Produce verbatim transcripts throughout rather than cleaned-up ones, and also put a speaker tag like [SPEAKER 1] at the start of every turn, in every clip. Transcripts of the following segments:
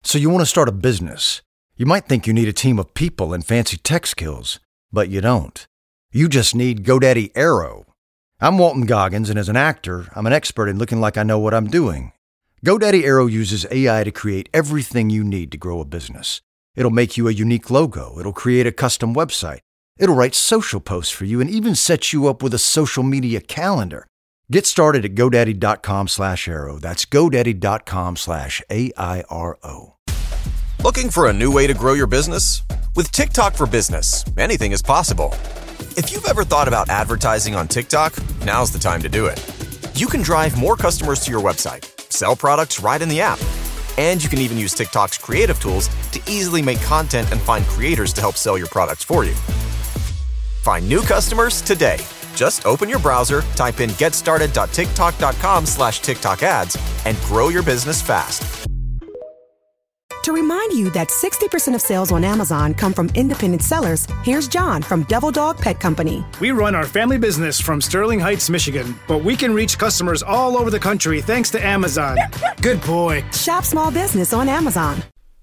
[SPEAKER 1] So you want to start a business. You might think you need a team of people and fancy tech skills, but you don't. You just need GoDaddy Aero. I'm Walton Goggins, and as an actor, I'm an expert in looking like I know what I'm doing. GoDaddy Aero uses A I to create everything you need to grow a business. It'll make you a unique logo. It'll create a custom website. It'll write social posts for you and even set you up with a social media calendar. Get started at GoDaddy.com slash Aero. That's GoDaddy.com slash A I R O.
[SPEAKER 2] Looking for a new way to grow your business? With TikTok for Business, anything is possible. If you've ever thought about advertising on TikTok, now's the time to do it. You can drive more customers to your website, sell products right in the app, and you can even use TikTok's creative tools to easily make content and find creators to help sell your products for you. Find new customers today. Just open your browser, type in getstarted.tiktok.com slash TikTok ads, and grow your business fast.
[SPEAKER 3] To remind you that sixty percent of sales on Amazon come from independent sellers, here's John from Devil Dog Pet Company.
[SPEAKER 4] We run our family business from Sterling Heights, Michigan, but we can reach customers all over the country thanks to Amazon. Good boy.
[SPEAKER 3] Shop small business on Amazon.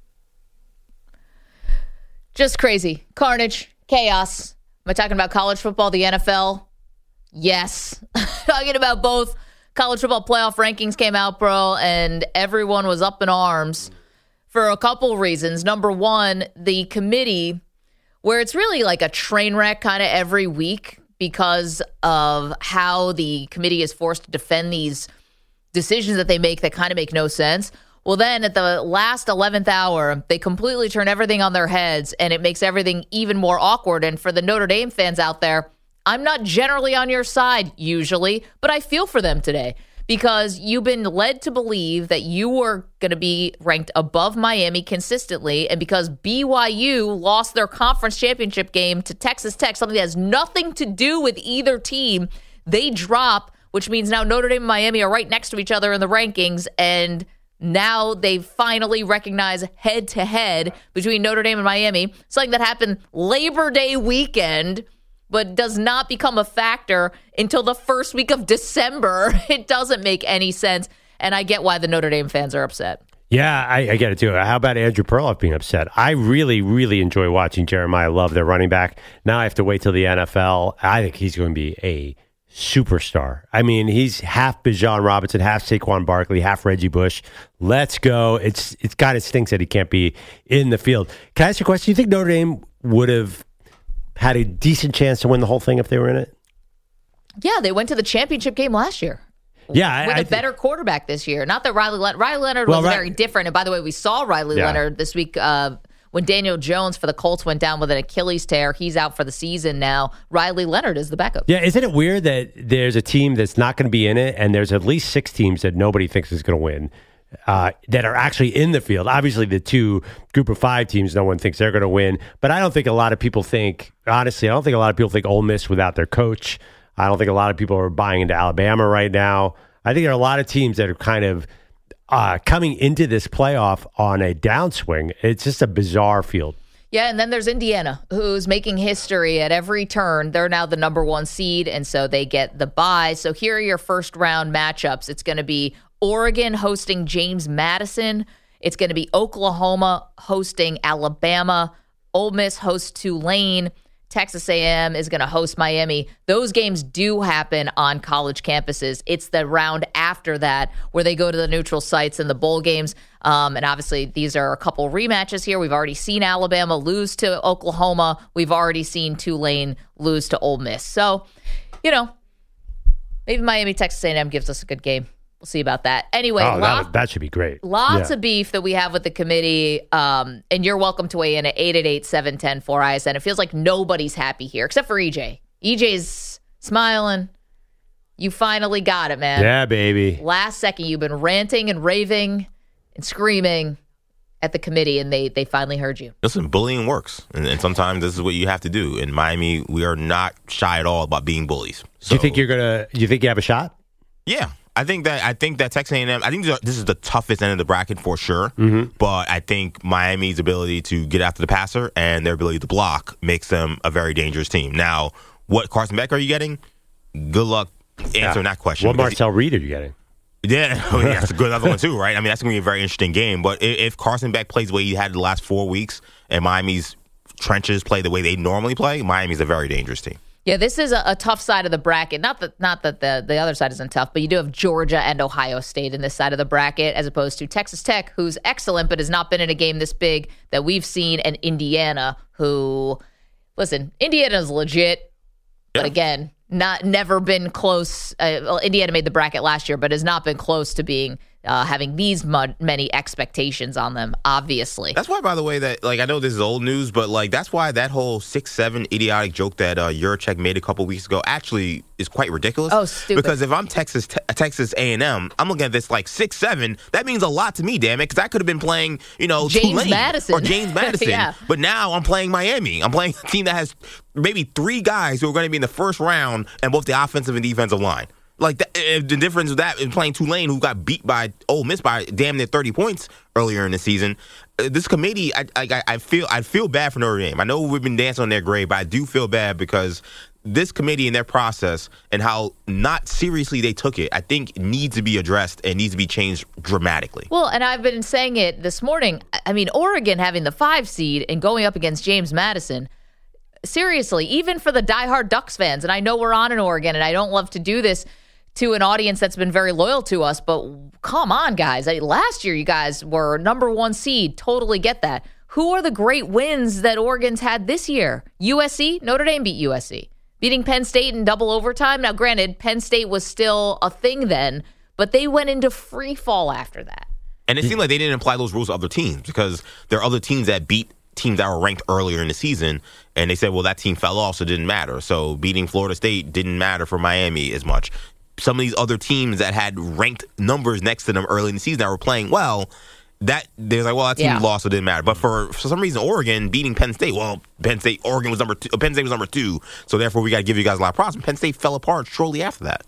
[SPEAKER 5] Just crazy. Carnage. Chaos. Am I talking about college football, the N F L? Yes. Talking about both. College football playoff rankings came out, bro, and everyone was up in arms for a couple reasons. Number one, the committee, where it's really like a train wreck kind of every week because of how the committee is forced to defend these decisions that they make that kind of make no sense. Well, then at the last eleventh hour, they completely turn everything on their heads, and it makes everything even more awkward. And for the Notre Dame fans out there, I'm not generally on your side usually, but I feel for them today. Because you've been led to believe that you were going to be ranked above Miami consistently, and because B Y U lost their conference championship game to Texas Tech, something that has nothing to do with either team, they drop, which means now Notre Dame and Miami are right next to each other in the rankings, and now they finally recognize head-to-head between Notre Dame and Miami, something that happened Labor Day weekend, but does not become a factor until the first week of December. It doesn't make any sense, and I get why the Notre Dame fans are upset.
[SPEAKER 6] Yeah, I, I get it too. How about Andrew Perloff being upset? I really, really enjoy watching Jeremiah Love, their running back. Now I have to wait till the N F L. I think he's going to be a superstar. I mean, he's half Bijan Robinson, half Saquon Barkley, half Reggie Bush. Let's go. It's it's kind of stinks that he can't be in the field. Can I ask you a question? Do you think Notre Dame would have had a decent chance to win the whole thing if they were in it?
[SPEAKER 5] Yeah, they went to the championship game last year.
[SPEAKER 6] Yeah,
[SPEAKER 5] with
[SPEAKER 6] I,
[SPEAKER 5] a better th- quarterback this year. Not that Riley Leonard, Riley Leonard
[SPEAKER 6] well,
[SPEAKER 5] was
[SPEAKER 6] right.
[SPEAKER 5] very different. And by the way, we saw Riley
[SPEAKER 6] yeah.
[SPEAKER 5] Leonard this week uh, when Daniel Jones for the Colts went down with an Achilles tear. He's out for the season now. Riley Leonard is the backup.
[SPEAKER 6] Yeah, isn't it weird that there's a team that's not going to be in it, and there's at least six teams that nobody thinks is going to win uh, that are actually in the field? Obviously, the two group of five teams, no one thinks they're going to win. But I don't think a lot of people think, honestly, I don't think a lot of people think Ole Miss without their coach. I don't think a lot of people are buying into Alabama right now. I think there are a lot of teams that are kind of uh, coming into this playoff on a downswing. It's just a bizarre field.
[SPEAKER 5] Yeah, and then there's Indiana, who's making history at every turn. They're now the number one seed, and so they get the bye. So here are your first round matchups. It's going to be Oregon hosting James Madison. It's going to be Oklahoma hosting Alabama. Ole Miss hosts Tulane. Texas A and M is going to host Miami. Those games do happen on college campuses. It's the round after that where they go to the neutral sites and the bowl games. Um, and obviously, these are a couple rematches here. We've already seen Alabama lose to Oklahoma. We've already seen Tulane lose to Ole Miss. So, you know, maybe Miami, Texas A and M gives us a good game. We'll see about that. Anyway,
[SPEAKER 6] oh,
[SPEAKER 5] lot,
[SPEAKER 6] that, that should be great.
[SPEAKER 5] Lots
[SPEAKER 6] yeah.
[SPEAKER 5] of beef that we have with the committee, um, and you're welcome to weigh in at eight eight eight, seven one zero, four I S N. It feels like nobody's happy here, except for E J. E J's smiling. You finally got it, man.
[SPEAKER 6] Yeah, baby.
[SPEAKER 5] Last second, you've been ranting and raving and screaming at the committee, and they they finally heard you.
[SPEAKER 7] Listen, bullying works, and, and sometimes this is what you have to do. In Miami, we are not shy at all about being bullies. So,
[SPEAKER 6] do you think you're gonna? Do you think you have a shot?
[SPEAKER 7] Yeah. I think that I think that Texas A and M, I think this is the toughest end of the bracket for sure.
[SPEAKER 6] Mm-hmm.
[SPEAKER 7] But I think Miami's ability to get after the passer and their ability to block makes them a very dangerous team. Now, what Carson Beck are you getting? Good luck answering
[SPEAKER 6] yeah.
[SPEAKER 7] that question.
[SPEAKER 6] What Marcel Reed are you getting?
[SPEAKER 7] Yeah, I mean, that's a good other one too, right? I mean, that's going to be a very interesting game. But if, if Carson Beck plays the way he had the last four weeks and Miami's trenches play the way they normally play, Miami's a very dangerous team.
[SPEAKER 5] Yeah, this is a, a tough side of the bracket. Not that not that the, the other side isn't tough, but you do have Georgia and Ohio State in this side of the bracket, as opposed to Texas Tech, who's excellent but has not been in a game this big that we've seen, and Indiana, who, listen, Indiana's legit, yeah. but again, not never been close. Uh, well, Indiana made the bracket last year, but has not been close to being uh, having these mud, many expectations on them, obviously.
[SPEAKER 7] That's why, by the way, that like I know this is old news, but like that's why that whole six seven idiotic joke that uh, Yurachek made a couple weeks ago actually is quite ridiculous.
[SPEAKER 5] Oh, stupid.
[SPEAKER 7] Because if I'm Texas te- Texas A and M, I'm looking at this like six seven. That means a lot to me, damn it, because I could have been playing, you know,
[SPEAKER 5] James
[SPEAKER 7] Tulane
[SPEAKER 5] Madison
[SPEAKER 7] or James Madison. yeah. But now I'm playing Miami. I'm playing a team that has maybe three guys who are going to be in the first round and both the offensive and defensive line. Like the, the difference of that in playing Tulane, who got beat by Ole Miss by damn near thirty points earlier in the season. Uh, this committee, I, I, I feel, I feel bad for Notre Dame. I know we've been dancing on their grave, but I do feel bad because this committee and their process and how not seriously they took it, I think needs to be addressed and needs to be changed dramatically.
[SPEAKER 5] Well, and I've been saying it this morning. I mean, Oregon having the five seed and going up against James Madison. Seriously, even for the diehard Ducks fans, and I know we're on in Oregon, and I don't love to do this to an audience that's been very loyal to us, but come on, guys. I, last year, you guys were number one seed. Totally get that. Who are the great wins that Oregon's had this year? U S C? Notre Dame beat U S C. Beating Penn State in double overtime. Now, granted, Penn State was still a thing then, but they went into free fall after that.
[SPEAKER 7] And it seemed like they didn't apply those rules to other teams because there are other teams that beat teams that were ranked earlier in the season, and they said, well, that team fell off, so it didn't matter. So beating Florida State didn't matter for Miami as much. Some of these other teams that had ranked numbers next to them early in the season that were playing well, that they're like, well, that team
[SPEAKER 5] yeah.
[SPEAKER 7] lost, so it didn't matter. But for, for some reason, Oregon beating Penn State, well, Penn State, Oregon was number two, Penn State was number two, so therefore we got to give you guys a lot of props. And Penn State fell apart shortly after that.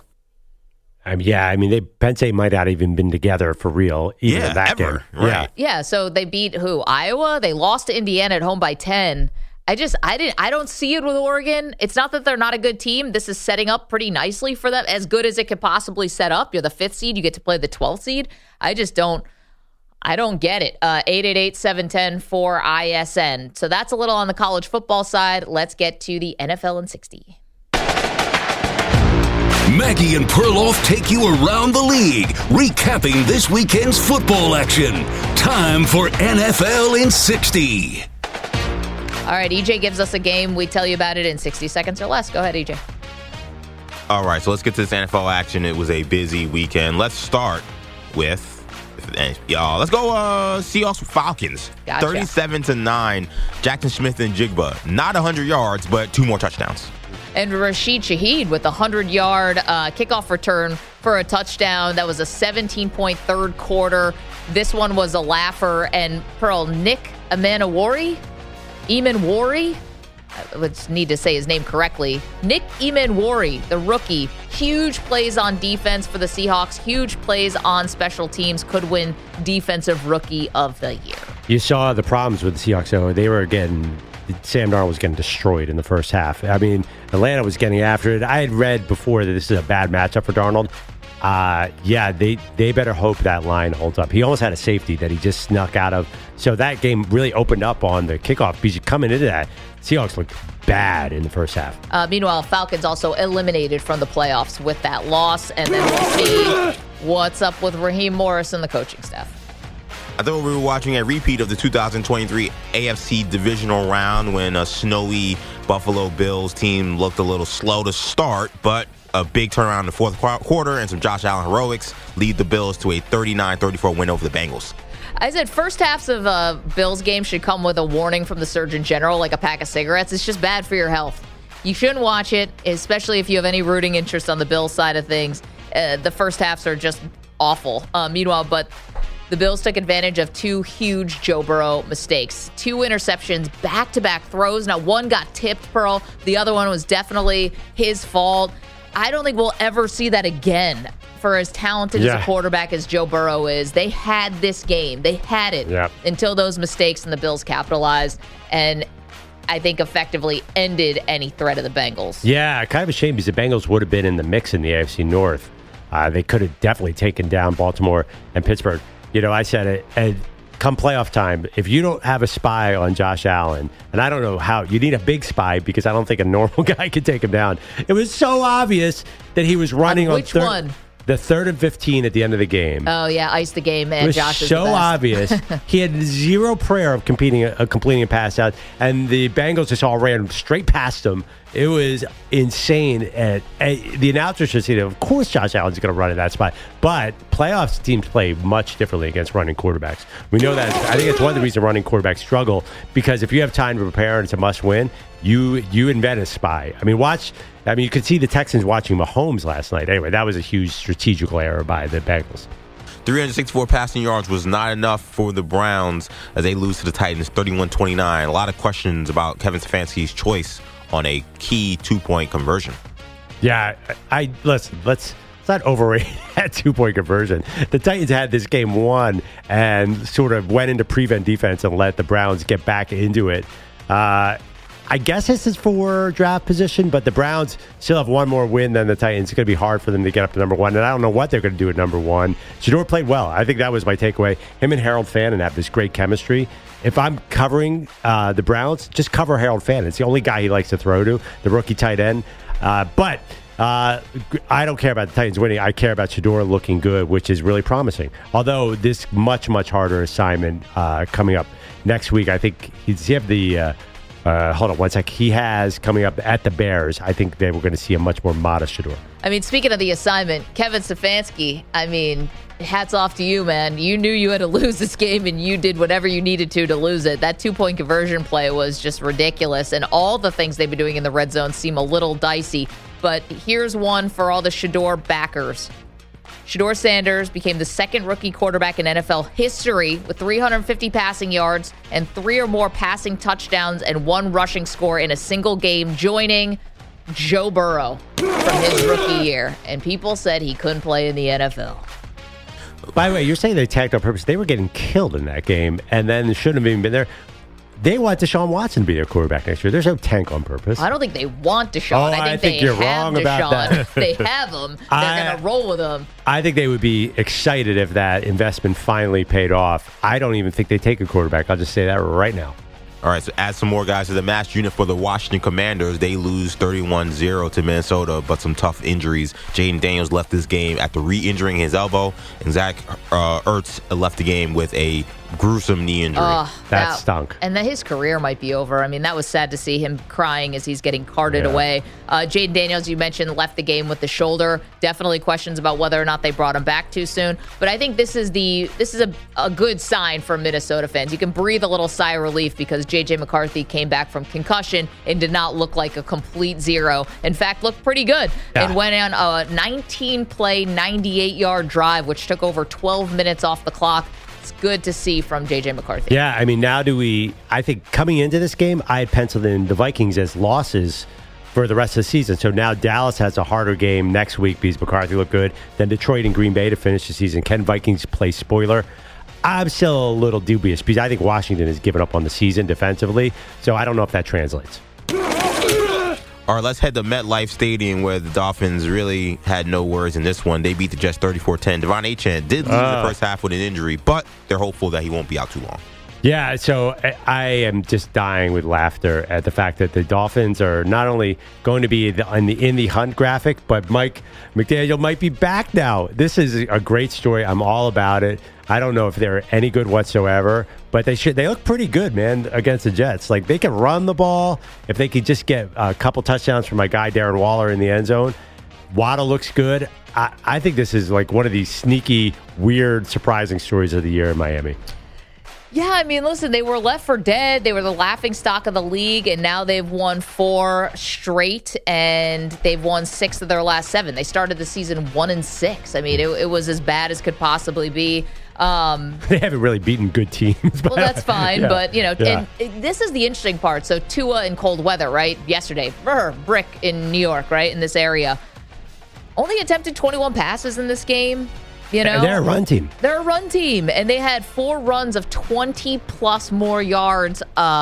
[SPEAKER 6] I mean, yeah, I mean, they Penn State might not even been together for real even
[SPEAKER 7] yeah,
[SPEAKER 6] in that
[SPEAKER 7] ever.
[SPEAKER 6] game.
[SPEAKER 7] Right.
[SPEAKER 6] Yeah,
[SPEAKER 5] yeah. So they beat who? Iowa. They lost to Indiana at home by ten. I just, I didn't, I don't see it with Oregon. It's not that they're not a good team. This is setting up pretty nicely for them, as good as it could possibly set up. You're the fifth seed. You get to play the twelfth seed. I just don't, I don't get it. Uh, eight eight eight, seven one zero, four I S N. So that's a little on the college football side. Let's get to the N F L in sixty.
[SPEAKER 8] Maggie and Perloff take you around the league, recapping this weekend's football action. Time for N F L in sixty.
[SPEAKER 5] All right, E J gives us a game. We tell you about it in sixty seconds or less. Go ahead, E J.
[SPEAKER 7] All right, so let's get to this N F L action. It was a busy weekend. Let's start with, y'all, let's go uh, Seahawks Falcons.
[SPEAKER 5] Gotcha.
[SPEAKER 7] thirty-seven to nine. Jackson Smith and Jigba. Not one hundred yards, but two more touchdowns.
[SPEAKER 5] And Rashid Shaheed with a hundred-yard uh, kickoff return for a touchdown. That was a seventeen-point third quarter. This one was a laugher. And Pearl, Nick Emanwori? Emanwori? I would need to say his name correctly. Nick Emanwori, the rookie. Huge plays on defense for the Seahawks. Huge plays on special teams. Could win Defensive Rookie of the Year.
[SPEAKER 6] You saw the problems with the Seahawks, though. They were getting... Sam Darnold was getting destroyed in the first half. I mean, Atlanta was getting after it. I had read before that this is a bad matchup for Darnold. Uh, yeah, they, they better hope that line holds up. He almost had a safety that he just snuck out of. So that game really opened up on the kickoff. Because coming into that, Seahawks looked bad in the first half.
[SPEAKER 5] Uh, meanwhile, Falcons also eliminated from the playoffs with that loss. And then we'll see what's up with Raheem Morris and the coaching staff.
[SPEAKER 7] I thought we were watching a repeat of the two thousand twenty-three A F C divisional round when a snowy Buffalo Bills team looked a little slow to start, but a big turnaround in the fourth quarter and some Josh Allen heroics lead the Bills to a thirty-nine thirty-four win over the Bengals.
[SPEAKER 5] I said first halves of a Bills game should come with a warning from the Surgeon General, like a pack of cigarettes. It's just bad for your health. You shouldn't watch it, especially if you have any rooting interest on the Bills side of things. Uh, the first halves are just awful. Uh, meanwhile, but... The Bills took advantage of two huge Joe Burrow mistakes. Two interceptions, back-to-back throws. Now, one got tipped, Pearl. The other one was definitely his fault. I don't think we'll ever see that again for as talented
[SPEAKER 6] yeah.
[SPEAKER 5] as a quarterback as Joe Burrow is. They had this game. They had it
[SPEAKER 6] yep.
[SPEAKER 5] until those mistakes and the Bills capitalized and I think effectively ended any threat of the Bengals.
[SPEAKER 6] Yeah, kind of a shame because the Bengals would have been in the mix in the A F C North. Uh, they could have definitely taken down Baltimore and Pittsburgh. You know, I said it, and come playoff time, if you don't have a spy on Josh Allen, and I don't know how, you need a big spy because I don't think a normal guy could take him down. It was so obvious that he was running
[SPEAKER 5] on
[SPEAKER 6] on
[SPEAKER 5] which
[SPEAKER 6] third,
[SPEAKER 5] one?
[SPEAKER 6] The third and fifteen at the end of the game.
[SPEAKER 5] Oh, yeah, ice the game, man.
[SPEAKER 6] It was
[SPEAKER 5] Josh is
[SPEAKER 6] so
[SPEAKER 5] the best.
[SPEAKER 6] obvious. He had zero prayer of competing, uh, completing a pass out, and the Bengals just all ran straight past him. It was insane. And, and the announcers should say, of course, Josh Allen's going to run in that spot. But playoffs teams play much differently against running quarterbacks. We know that. I think it's one of the reasons running quarterbacks struggle, because if you have time to prepare and it's a must win, you you invent a spy. I mean, watch. I mean, you could see the Texans watching Mahomes last night. Anyway, that was a huge strategical error by the Bengals.
[SPEAKER 7] three hundred sixty-four passing yards was not enough for the Browns as they lose to the Titans thirty-one twenty-nine. A lot of questions about Kevin Stefanski's choice on a key two-point conversion.
[SPEAKER 6] Yeah, I, I listen, let's, let's not overrate that two-point conversion. The Titans had this game won and sort of went into prevent defense and let the Browns get back into it. Uh, I guess this is for draft position, but the Browns still have one more win than the Titans. It's going to be hard for them to get up to number one, and I don't know what they're going to do at number one. Shedeur played well. I think that was my takeaway. Him and Harold Fannin have this great chemistry. If I'm covering uh, the Browns, just cover Harold Fannin. It's the only guy he likes to throw to, the rookie tight end. Uh, but uh, I don't care about the Titans winning. I care about Shedeur looking good, which is really promising. Although this much, much harder assignment uh, coming up next week. I think he's have the uh, uh, hold on one sec. He has coming up at the Bears. I think they were going to see a much more modest Shedeur.
[SPEAKER 5] I mean, speaking of the assignment, Kevin Stefanski, I mean, hats off to you, man. You knew you had to lose this game, and you did whatever you needed to to lose it. That two-point conversion play was just ridiculous, and all the things they've been doing in the red zone seem a little dicey. But here's one for all the Shedeur backers. Shedeur Sanders became the second rookie quarterback in N F L history with three hundred fifty passing yards and three or more passing touchdowns and one rushing score in a single game, joining Joe Burrow from his rookie year. And people said he couldn't play in the N F L.
[SPEAKER 6] By the way, you're saying they tanked on purpose. They were getting killed in that game, and then shouldn't have even been there. They want Deshaun Watson to be their quarterback next year. There's no tank on purpose.
[SPEAKER 5] I don't think they want Deshaun.
[SPEAKER 6] Oh,
[SPEAKER 5] I think,
[SPEAKER 6] I think
[SPEAKER 5] they
[SPEAKER 6] you're
[SPEAKER 5] have
[SPEAKER 6] wrong
[SPEAKER 5] Deshaun.
[SPEAKER 6] about that.
[SPEAKER 5] If they have him, they're going to roll with him.
[SPEAKER 6] I think they would be excited if that investment finally paid off. I don't even think they take a quarterback. I'll just say that right now.
[SPEAKER 7] All right, so add some more guys to the match unit for the Washington Commanders. They lose thirty-one zero to Minnesota, but some tough injuries. Jaden Daniels left this game after re-injuring his elbow, and Zach uh, Ertz left the game with a gruesome knee injury.
[SPEAKER 5] Uh,
[SPEAKER 6] that, that stunk.
[SPEAKER 5] And that his career might be over. I mean, that was sad to see him crying as he's getting carted yeah. away. Uh, Jaden Daniels, you mentioned, left the game with the shoulder. Definitely questions about whether or not they brought him back too soon. But I think this is the this is a, a good sign for Minnesota fans. You can breathe a little sigh of relief because J J McCarthy came back from concussion and did not look like a complete zero. In fact, looked pretty good. Yeah. And went on a nineteen-play, ninety-eight-yard drive, which took over twelve minutes off the clock. It's good to see from J J McCarthy.
[SPEAKER 6] Yeah, I mean, now do we, I think coming into this game, I had penciled in the Vikings as losses for the rest of the season. So now Dallas has a harder game next week because McCarthy looked good. Then Detroit and Green Bay to finish the season. Can Vikings play spoiler? I'm still a little dubious because I think Washington has given up on the season defensively. So I don't know if that translates.
[SPEAKER 7] All right, let's head to MetLife Stadium where the Dolphins really had no worries in this one. They beat the Jets thirty-four ten. Devon Achane did lose uh, the first half with an injury, but they're hopeful that he won't be out too long.
[SPEAKER 6] Yeah, so I am just dying with laughter at the fact that the Dolphins are not only going to be in the, in the hunt graphic, but Mike McDaniel might be back now. This is a great story. I'm all about it. I don't know if they're any good whatsoever, but they should. They look pretty good, man, against the Jets. Like, they can run the ball. If they could just get a couple touchdowns from my guy Darren Waller in the end zone. Waddle looks good. I, I think this is like one of these sneaky, weird, surprising stories of the year in Miami.
[SPEAKER 5] Yeah, I mean, listen, they were left for dead. They were the laughing stock of the league, and now they've won four straight, and they've won six of their last seven. They started the season one and six. I mean, it, it was as bad as could possibly be. Um,
[SPEAKER 6] they haven't really beaten good teams.
[SPEAKER 5] Well, that's fine,
[SPEAKER 6] yeah,
[SPEAKER 5] but, you know,
[SPEAKER 6] yeah.
[SPEAKER 5] and this is the interesting part. So Tua in cold weather, right? Yesterday, brr, brick in New York, right, in this area. Only attempted twenty-one passes in this game. You know,
[SPEAKER 6] they're a run team.
[SPEAKER 5] They're a run team, and they had four runs of twenty plus more yards uh,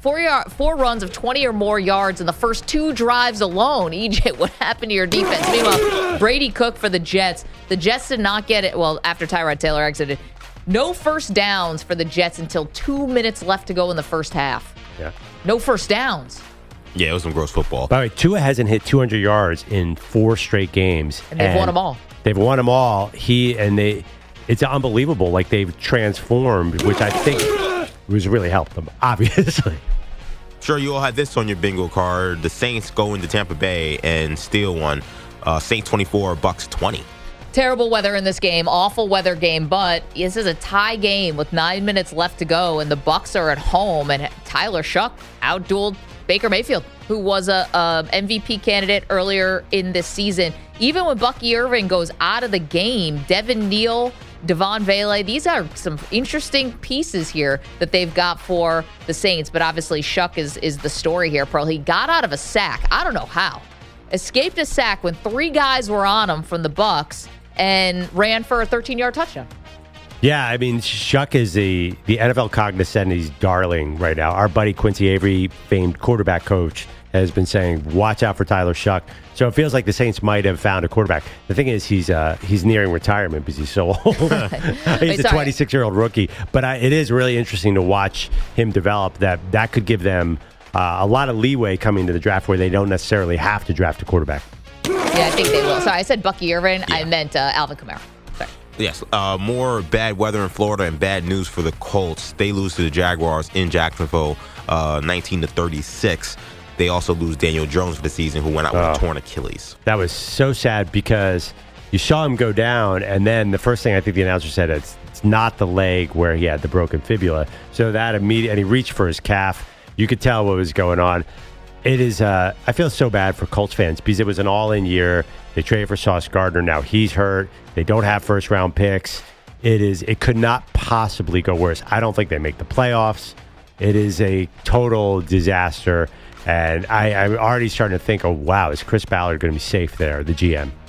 [SPEAKER 5] Four yard, four runs of twenty or more yards in the first two drives alone. E J, what happened to your defense? Meanwhile, Brady Cook for the Jets. The Jets did not get it. Well, after Tyrod Taylor exited, no first downs for the Jets until two minutes left to go in the first half.
[SPEAKER 6] Yeah.
[SPEAKER 5] No first downs.
[SPEAKER 7] Yeah, it was some gross football.
[SPEAKER 6] By the way, Tua hasn't hit two hundred yards in four straight games.
[SPEAKER 5] And they've
[SPEAKER 6] and
[SPEAKER 5] won them all.
[SPEAKER 6] They've won them all. He and they, it's unbelievable. Like they've transformed, which I think was really helped them, obviously.
[SPEAKER 7] Sure, you all had this on your bingo card. The Saints go into Tampa Bay and steal one. Uh, Saints twenty-four, Bucks twenty.
[SPEAKER 5] Terrible weather in this game, awful weather game, but this is a tie game with nine minutes left to go, and the Bucks are at home, and Tyler Shuck outdueled Baker Mayfield, who was a, a M V P candidate earlier in this season. Even when Bucky Irving goes out of the game, Devin Neal, Devon Vele, these are some interesting pieces here that they've got for the Saints, but obviously Shuck is, is the story here, Pearl. He got out of a sack. I don't know how. Escaped a sack when three guys were on him from the Bucks and ran for a thirteen-yard touchdown.
[SPEAKER 6] Yeah, I mean, Shuck is the, the N F L cognoscente's darling right now. Our buddy Quincy Avery, famed quarterback coach, has been saying, watch out for Tyler Shuck. So it feels like the Saints might have found a quarterback. The thing is, he's uh, he's nearing retirement because he's so old. He's
[SPEAKER 5] Wait,
[SPEAKER 6] a twenty-six-year-old rookie. But uh, it is really interesting to watch him develop. That that could give them uh, a lot of leeway coming to the draft where they don't necessarily have to draft a quarterback.
[SPEAKER 5] Yeah, I think they will. Sorry, I said Bucky Irving.
[SPEAKER 7] Yeah.
[SPEAKER 5] I meant uh, Alvin Kamara. Sorry.
[SPEAKER 7] Yes, uh, more bad weather in Florida and bad news for the Colts. They lose to the Jaguars in Jacksonville, uh, nineteen to thirty-six. They also lose Daniel Jones for the season, who went out with
[SPEAKER 6] Oh.
[SPEAKER 7] a torn Achilles.
[SPEAKER 6] That was so sad because you saw him go down, and then the first thing I think the announcer said, it's, it's not the leg where he had the broken fibula. So that immediate, and he reached for his calf. You could tell what was going on. It is, uh, I feel so bad for Colts fans because it was an all-in year. They traded for Sauce Gardner. Now he's hurt. They don't have first-round picks. It is, it could not possibly go worse. I don't think they make the playoffs. It is a total disaster. And I, I'm already starting to think, oh, wow, is Chris Ballard going to be safe there, the G M?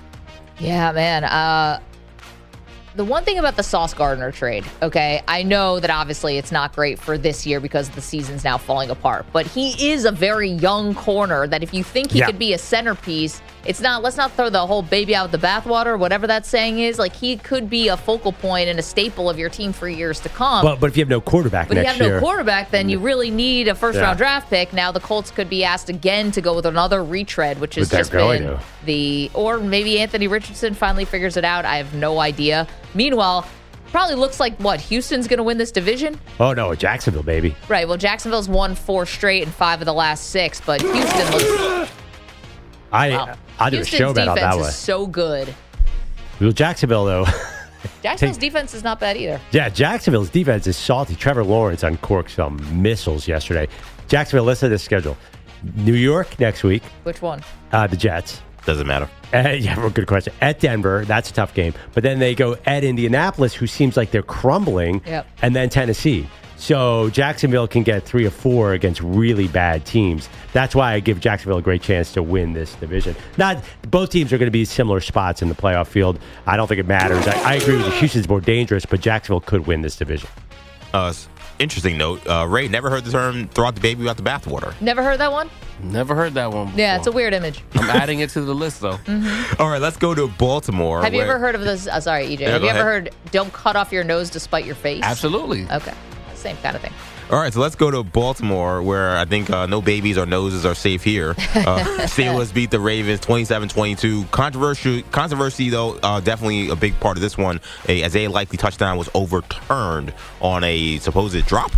[SPEAKER 5] Yeah, man. Uh, the one thing about the Sauce Gardner trade, okay, I know that obviously it's not great for this year because the season's now falling apart, but he is a very young corner that if you think he
[SPEAKER 6] Yeah.
[SPEAKER 5] could be a centerpiece, it's not, let's not throw the whole baby out with the bathwater, whatever that saying is. Like, he could be a focal point and a staple of your team for years to come.
[SPEAKER 6] But, but if you have no quarterback
[SPEAKER 5] But if you
[SPEAKER 6] next
[SPEAKER 5] have
[SPEAKER 6] year.
[SPEAKER 5] no quarterback, then you really need a first-round
[SPEAKER 6] Yeah.
[SPEAKER 5] draft pick. Now the Colts could be asked again to go with another retread, which has
[SPEAKER 6] But they're
[SPEAKER 5] just
[SPEAKER 6] going
[SPEAKER 5] been
[SPEAKER 6] to.
[SPEAKER 5] the... Or maybe Anthony Richardson finally figures it out. I have no idea. Meanwhile, probably looks like, what, Houston's going to win this division?
[SPEAKER 6] Oh, no, Jacksonville, baby.
[SPEAKER 5] Right, well, Jacksonville's won four straight and five of the last six, but Houston looks...
[SPEAKER 6] I,
[SPEAKER 5] Wow.
[SPEAKER 6] I'll do
[SPEAKER 5] Houston's
[SPEAKER 6] a show bet on
[SPEAKER 5] defense
[SPEAKER 6] that one.
[SPEAKER 5] is so good.
[SPEAKER 6] Well, Jacksonville, though.
[SPEAKER 5] Jacksonville's
[SPEAKER 6] Take-
[SPEAKER 5] defense is not bad either.
[SPEAKER 6] Yeah, Jacksonville's defense is salty. Trevor Lawrence uncorked some missiles yesterday. Jacksonville, listen to this schedule. New York next week,
[SPEAKER 5] Which one?
[SPEAKER 6] uh, the Jets.
[SPEAKER 7] Doesn't matter.
[SPEAKER 6] Uh, yeah, well, good question. At Denver, that's a tough game. But then they go at Indianapolis, who seems like they're crumbling,
[SPEAKER 5] Yep.
[SPEAKER 6] and then Tennessee. So Jacksonville can get three or four against really bad teams. That's why I give Jacksonville a great chance to win this division. Not both teams are going to be similar spots in the playoff field. I don't think it matters. I, I agree with you. Houston's more dangerous, but Jacksonville could win this division.
[SPEAKER 7] Uh, s- interesting note. Uh, Ray, never heard the term throw out the baby out the bathwater.
[SPEAKER 5] Never heard that one?
[SPEAKER 9] Never heard that one before.
[SPEAKER 5] Yeah, it's a weird image.
[SPEAKER 9] I'm adding it to the list, though.
[SPEAKER 7] All right, let's go to Baltimore.
[SPEAKER 5] Have you
[SPEAKER 7] where-
[SPEAKER 5] ever heard of this? Uh, sorry, E J.
[SPEAKER 7] Yeah,
[SPEAKER 5] have
[SPEAKER 7] go
[SPEAKER 5] you ever
[SPEAKER 7] ahead.
[SPEAKER 5] heard "Don't cut off your nose to spite your face"?
[SPEAKER 9] Absolutely.
[SPEAKER 5] Okay, same kind of thing.
[SPEAKER 7] All right, so let's go to Baltimore, where I think uh, no babies or noses are safe here. Uh, Steelers beat the Ravens twenty-seven twenty-two. Controversy, controversy though, uh, definitely a big part of this one. A Isaiah Likely touchdown was overturned on a supposed drop.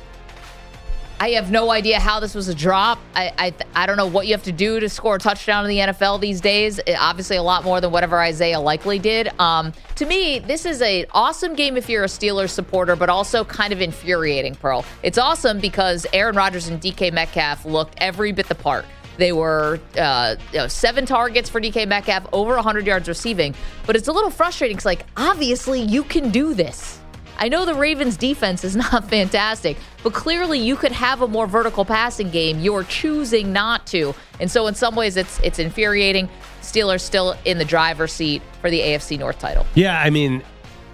[SPEAKER 5] I have no idea how this was a drop. I I, I don't know what you have to do to score a touchdown in the N F L these days. It, obviously, a lot more than whatever Isaiah Likely did. Um, to me, this is an awesome game if you're a Steelers supporter, but also kind of infuriating, Pearl. It's awesome because Aaron Rodgers and D K Metcalf looked every bit the part. They were uh, you know, seven targets for D K Metcalf, over one hundred yards receiving. But it's a little frustrating because, like, obviously you can do this. I know the Ravens' defense is not fantastic, but clearly you could have a more vertical passing game. You're choosing not to. And so in some ways it's it's infuriating. Steelers still in the driver's seat for the A F C North title.
[SPEAKER 6] Yeah, I mean,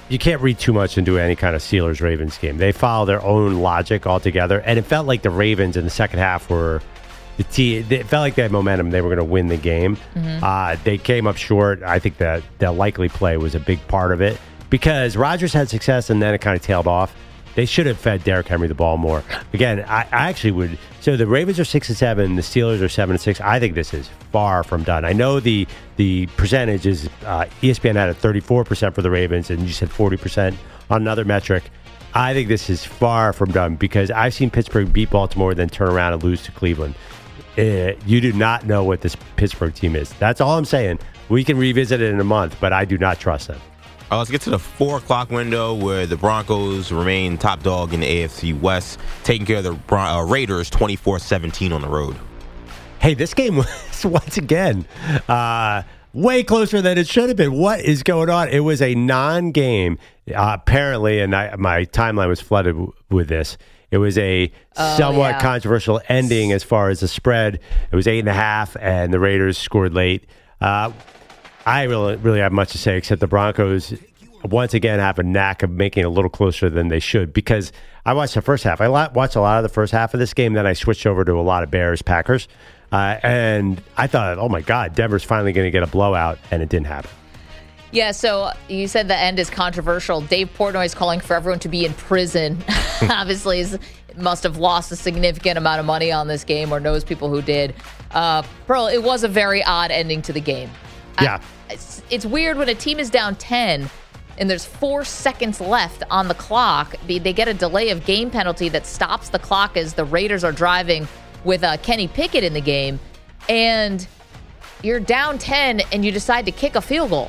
[SPEAKER 6] you can't read too much into any kind of Steelers-Ravens game. They follow their own logic altogether, and it felt like the Ravens in the second half were the team. It felt like they had momentum. They were going to win the game. Mm-hmm. Uh, they came up short. I think that the likely play was a big part of it because Rodgers had success, and then it kind of tailed off. They should have fed Derrick Henry the ball more. Again, I, I actually would. So the Ravens are six and seven. The Steelers are seven and six. I think this is far from done. I know the the percentage is uh, E S P N had a thirty-four percent for the Ravens, and you said forty percent on another metric. I think this is far from done because I've seen Pittsburgh beat Baltimore, then turn around and lose to Cleveland. Uh, you do not know what this Pittsburgh team is. That's all I'm saying. We can revisit it in a month, but I do not trust them.
[SPEAKER 7] Uh, let's get to the four o'clock window where the Broncos remain top dog in the A F C West, taking care of the Bron- uh, Raiders twenty-four seventeen on the road.
[SPEAKER 6] Hey, this game was once again uh, way closer than it should have been. What is going on? It was a non-game, uh, apparently, and I, my timeline was flooded w- with this. It was a oh, somewhat yeah. controversial ending as far as the spread. It was eight and a half, and the Raiders scored late. Uh, I really, really have much to say, except the Broncos once again have a knack of making it a little closer than they should. Because I watched the first half. I watched a lot of the first half of this game. Then I switched over to a lot of Bears, Packers. Uh, and I thought, oh, my God, Denver's finally going to get a blowout. And it didn't happen.
[SPEAKER 5] Yeah, so you said the end is controversial. Dave Portnoy is calling for everyone to be in prison. Obviously, he must have lost a significant amount of money on this game or knows people who did. Uh, Pearl, it was a very odd ending to the game.
[SPEAKER 6] Yeah.
[SPEAKER 5] I, it's, it's weird when a team is down ten and there's four seconds left on the clock. They, they get a delay of game penalty that stops the clock as the Raiders are driving with uh, Kenny Pickett in the game. And you're down ten and you decide to kick a field goal.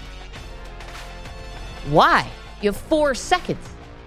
[SPEAKER 5] Why? You have four seconds.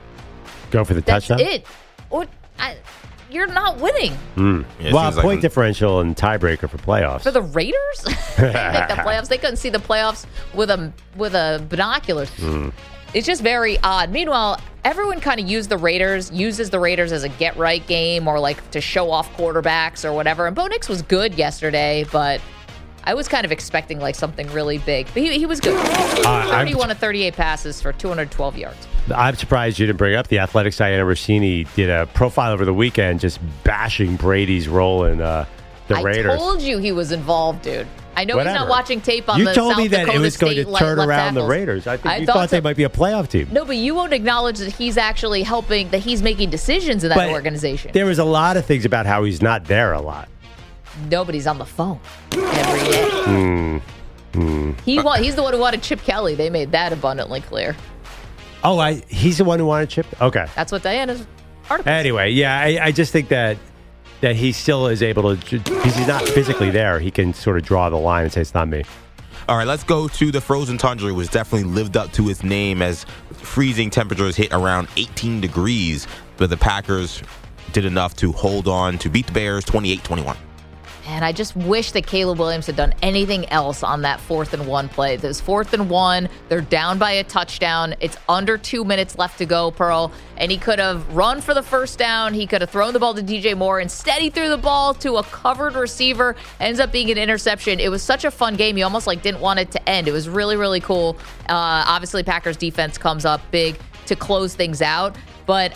[SPEAKER 6] Go for the
[SPEAKER 5] That's
[SPEAKER 6] touchdown?
[SPEAKER 5] That's it. Or, I, you're not winning.
[SPEAKER 6] Mm. Yeah, well, point like differential and tiebreaker for playoffs.
[SPEAKER 5] For the Raiders? They make the playoffs. They couldn't see the playoffs with a with a binoculars. Mm. It's just very odd. Meanwhile, everyone kind of used the Raiders, uses the Raiders as a get-right game or like to show off quarterbacks or whatever. And Bo Nix was good yesterday, but I was kind of expecting like something really big. But he, he was good. Uh, thirty-one of thirty-eight passes for two hundred twelve yards.
[SPEAKER 6] I'm surprised you didn't bring up the Athletics. Diana Rossini did a profile over the weekend just bashing Brady's role in uh, the
[SPEAKER 5] I
[SPEAKER 6] Raiders.
[SPEAKER 5] I told you he was involved, dude. I know
[SPEAKER 6] Whatever.
[SPEAKER 5] He's not watching tape on
[SPEAKER 6] you
[SPEAKER 5] the
[SPEAKER 6] told
[SPEAKER 5] South
[SPEAKER 6] me that
[SPEAKER 5] Dakota
[SPEAKER 6] it was
[SPEAKER 5] State
[SPEAKER 6] going to turn around
[SPEAKER 5] tackles.
[SPEAKER 6] the Raiders. I think
[SPEAKER 5] I
[SPEAKER 6] you
[SPEAKER 5] thought,
[SPEAKER 6] thought
[SPEAKER 5] so.
[SPEAKER 6] they might be a playoff team.
[SPEAKER 5] No, but you won't acknowledge that he's actually helping, that he's making decisions in that
[SPEAKER 6] but
[SPEAKER 5] organization.
[SPEAKER 6] There was a lot of things about how he's not there a lot.
[SPEAKER 5] Nobody's on the phone every day.
[SPEAKER 6] Mm. Mm.
[SPEAKER 5] He wa- He's the one who wanted Chip Kelly. They made that abundantly clear.
[SPEAKER 6] Oh, I he's the one who wanted Chip? Okay.
[SPEAKER 5] That's what Diana's article.
[SPEAKER 6] Anyway, yeah, I, I just think that that he still is able to, because he's not physically there, he can sort of draw the line and say it's not me.
[SPEAKER 7] All right, let's go to the frozen tundra, which definitely lived up to its name as freezing temperatures hit around eighteen degrees, but the Packers did enough to hold on to beat the Bears twenty-eight twenty-one.
[SPEAKER 5] And I just wish that Caleb Williams had done anything else on that fourth and one play. There's fourth and one. They're down by a touchdown. It's under two minutes left to go, Pearl. And he could have run for the first down. He could have thrown the ball to D J Moore. Instead, he threw the ball to a covered receiver. Ends up being an interception. It was such a fun game. You almost like didn't want it to end. It was really, really cool. Uh, obviously, Packers defense comes up big to close things out. But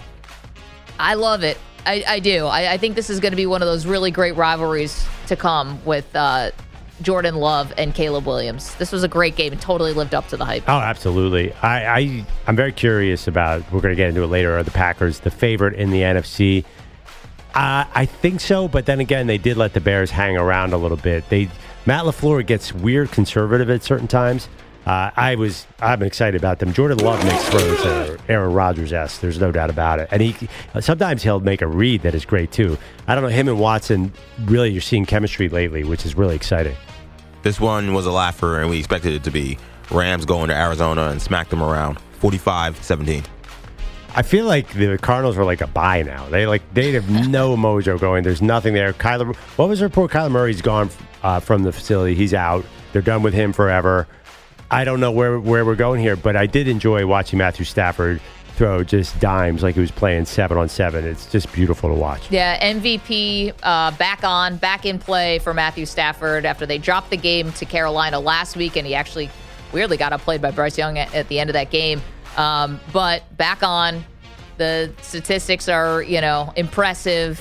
[SPEAKER 5] I love it. I, I do. I, I think this is going to be one of those really great rivalries to come with uh, Jordan Love and Caleb Williams. This was a great game and totally lived up to the hype.
[SPEAKER 6] Oh, absolutely. I, I, I'm very curious about, we're going to get into it later, are the Packers the favorite in the N F C? Uh, I think so, but then again, they did let the Bears hang around a little bit. They Matt LaFleur gets weird conservative at certain times. Uh, I was, I'm excited about them. Jordan Love makes throws that are Aaron Rodgers-esque. There's no doubt about it. And he sometimes he'll make a read that is great too. I don't know, him and Watson, really, you're seeing chemistry lately, which is really exciting.
[SPEAKER 7] This one was a laugher, and we expected it to be. Rams going to Arizona and smacked them around, forty-five seventeen.
[SPEAKER 6] I feel like the Cardinals are like a bye now. They like they have no mojo going. There's nothing there. Kyler, what was the report? Kyler Murray's gone uh, from the facility. He's out. They're done with him forever. I don't know where where we're going here, but I did enjoy watching Matthew Stafford throw just dimes like he was playing seven on seven. It's just beautiful to watch.
[SPEAKER 5] Yeah, M V P uh, back on, back in play for Matthew Stafford after they dropped the game to Carolina last week, and he actually weirdly got outplayed by Bryce Young at, at the end of that game. Um, but back on, the statistics are, you know, impressive.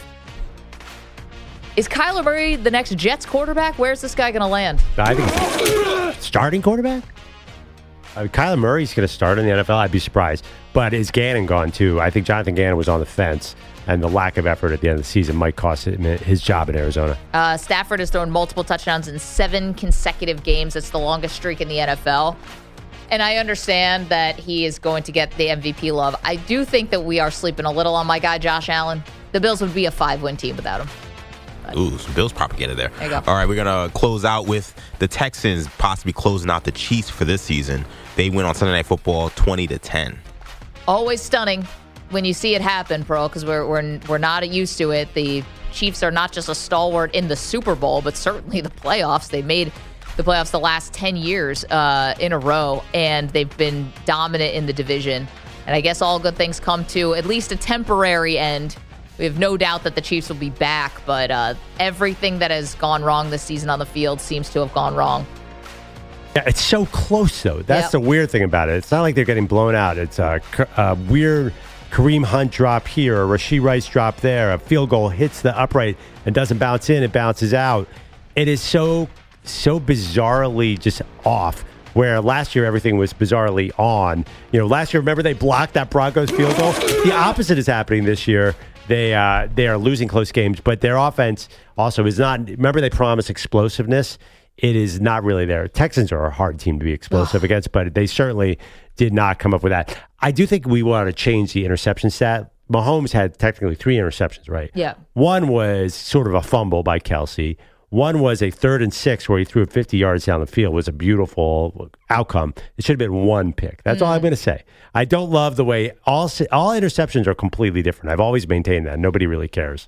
[SPEAKER 5] Is Kyler Murray the next Jets quarterback? Where's this guy going to land?
[SPEAKER 6] I think starting quarterback? I mean, Kyler Murray's going to start in the N F L. I'd be surprised. But is Gannon gone too? I think Jonathan Gannon was on the fence, and the lack of effort at the end of the season might cost him his job in Arizona.
[SPEAKER 5] Uh, Stafford has thrown multiple touchdowns in seven consecutive games. That's the longest streak in the N F L. And I understand that he is going to get the M V P love. I do think that we are sleeping a little on my guy, Josh Allen. The Bills would be a five-win team without him. But
[SPEAKER 7] Ooh, some Bills propaganda there.
[SPEAKER 5] There you go.
[SPEAKER 7] All right, we're going to close out with the Texans possibly closing out the Chiefs for this season. They win on Sunday Night Football twenty to ten.
[SPEAKER 5] Always stunning when you see it happen, Pearl, because we're, we're, we're not used to it. The Chiefs are not just a stalwart in the Super Bowl, but certainly the playoffs. They made the playoffs the last ten years uh, in a row, and they've been dominant in the division. And I guess all good things come to at least a temporary end. We have no doubt that the Chiefs will be back, but uh, everything that has gone wrong this season on the field seems to have gone wrong.
[SPEAKER 6] Yeah, it's so close, though. That's
[SPEAKER 5] Yep.
[SPEAKER 6] the weird thing about it. It's not like they're getting blown out. It's a, a weird Kareem Hunt drop here, a Rashee Rice drop there, a field goal hits the upright and doesn't bounce in, it bounces out. It is so, so bizarrely just off, where last year everything was bizarrely on. You know, last year, remember they blocked that Broncos field goal? The opposite is happening this year. They uh, they are losing close games, but their offense also is not. Remember, they promised explosiveness. It is not really there. Texans are a hard team to be explosive against, but they certainly did not come up with that. I do think we want to change the interception stat. Mahomes had technically three interceptions, right?
[SPEAKER 5] Yeah.
[SPEAKER 6] One was sort of a fumble by Kelsey. One was a third and six where he threw it fifty yards down the field. It was a beautiful outcome. It should have been one pick. That's mm. all I'm going to say. I don't love the way all all interceptions are completely different. I've always maintained that. Nobody really cares.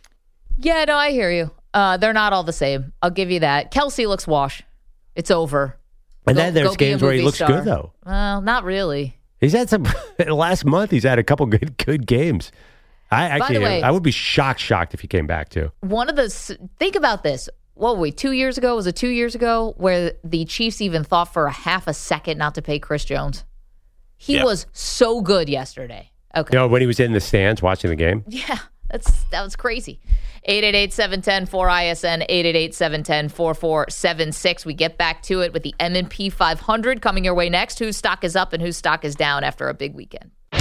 [SPEAKER 5] Yeah, no, I hear you. Uh, they're not all the same. I'll give you that. Kelsey looks washed. It's over.
[SPEAKER 6] And
[SPEAKER 5] go,
[SPEAKER 6] then there's games where he looks
[SPEAKER 5] star.
[SPEAKER 6] good, though.
[SPEAKER 5] Well, not really.
[SPEAKER 6] He's had some, last month, he's had a couple good good games. I actually,
[SPEAKER 5] way,
[SPEAKER 6] I would be shocked, shocked if he came back, too.
[SPEAKER 5] One of the, think about this. What were we, two years ago? Was it two years ago where the Chiefs even thought for a half a second not to pay Chris Jones? He
[SPEAKER 7] yeah.
[SPEAKER 5] was so good yesterday. Okay.
[SPEAKER 6] You know, when he was in the stands watching the game?
[SPEAKER 5] Yeah, that's that was crazy. eight eight eight, seven one zero, four I S N, eight eight eight, seven one zero, four four seven six. We get back to it with the M and P five hundred coming your way next. Whose stock is up and whose stock is down after a big weekend?
[SPEAKER 6] All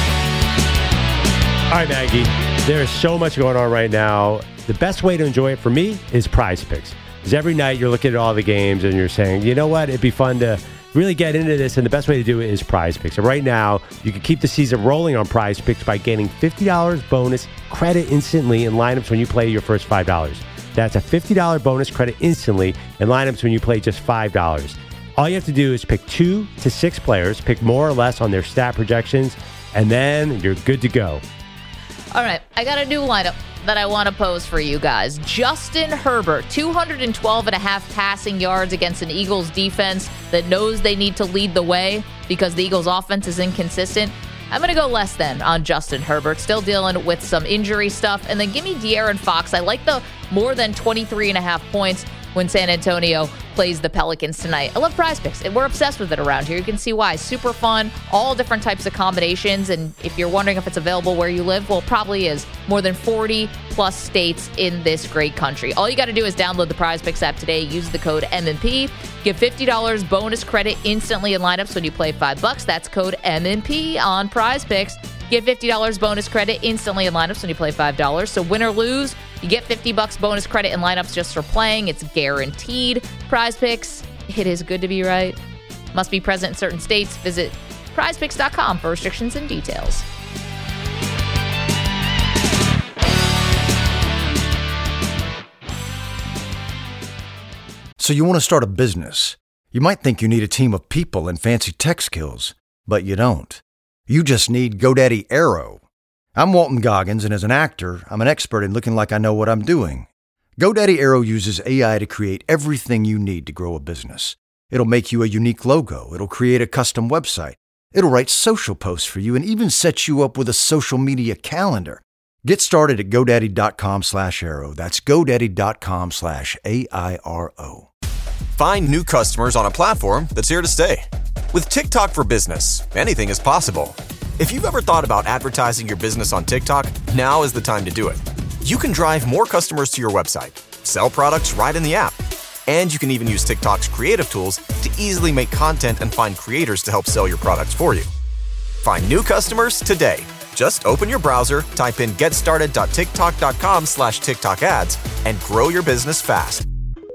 [SPEAKER 6] right, Maggie, there is so much going on right now. The best way to enjoy it for me is Prize Picks. Because every night you're looking at all the games and you're saying, you know what, it'd be fun to really get into this, and the best way to do it is Prize Picks. And right now, you can keep the season rolling on Prize Picks by getting fifty dollars bonus credit instantly in lineups when you play your first five dollars. That's a fifty dollars bonus credit instantly in lineups when you play just five dollars. All you have to do is pick two to six players, pick more or less on their stat projections, and then you're good to go.
[SPEAKER 5] All right, I got a new lineup that I want to pose for you guys. Justin Herbert, two hundred twelve and a half passing yards against an Eagles defense that knows they need to lead the way because the Eagles offense is inconsistent. I'm going to go less than on Justin Herbert, still dealing with some injury stuff. And then give me De'Aaron Fox. I like the more than twenty-three and a half points when San Antonio plays the Pelicans tonight. I love Prize Picks, and we're obsessed with it around here. You can see why. Super fun, all different types of combinations, and if you're wondering if it's available where you live, well, it probably is. More than forty plus states in this great country. All you got to do is download the Prize Picks app today, use the code M M P, get fifty dollars bonus credit instantly in lineups when you play five bucks. That's code M M P on Prize Picks. Get fifty dollars bonus credit instantly in lineups when you play five dollars. So win or lose, you get fifty bucks bonus credit in lineups just for playing. It's guaranteed. Prize Picks, it is good to be right. Must be present in certain states. Visit prize picks dot com for restrictions and details.
[SPEAKER 1] So you want to start a business. You might think you need a team of people and fancy tech skills, but you don't. You just need GoDaddy Aero. I'm Walton Goggins, and as an actor, I'm an expert in looking like I know what I'm doing. GoDaddy Aero uses A I to create everything you need to grow a business. It'll make you a unique logo. It'll create a custom website. It'll write social posts for you and even set you up with a social media calendar. Get started at GoDaddy.com slash Aero. That's GoDaddy.com slash A I R O.
[SPEAKER 2] Find new customers on a platform that's here to stay. With TikTok for Business, anything is possible. If you've ever thought about advertising your business on TikTok, now is the time to do it. You can drive more customers to your website, sell products right in the app, and you can even use TikTok's creative tools to easily make content and find creators to help sell your products for you. Find new customers today. Just open your browser, type in getstarted.tiktok.com slash TikTok ads, and grow your business fast.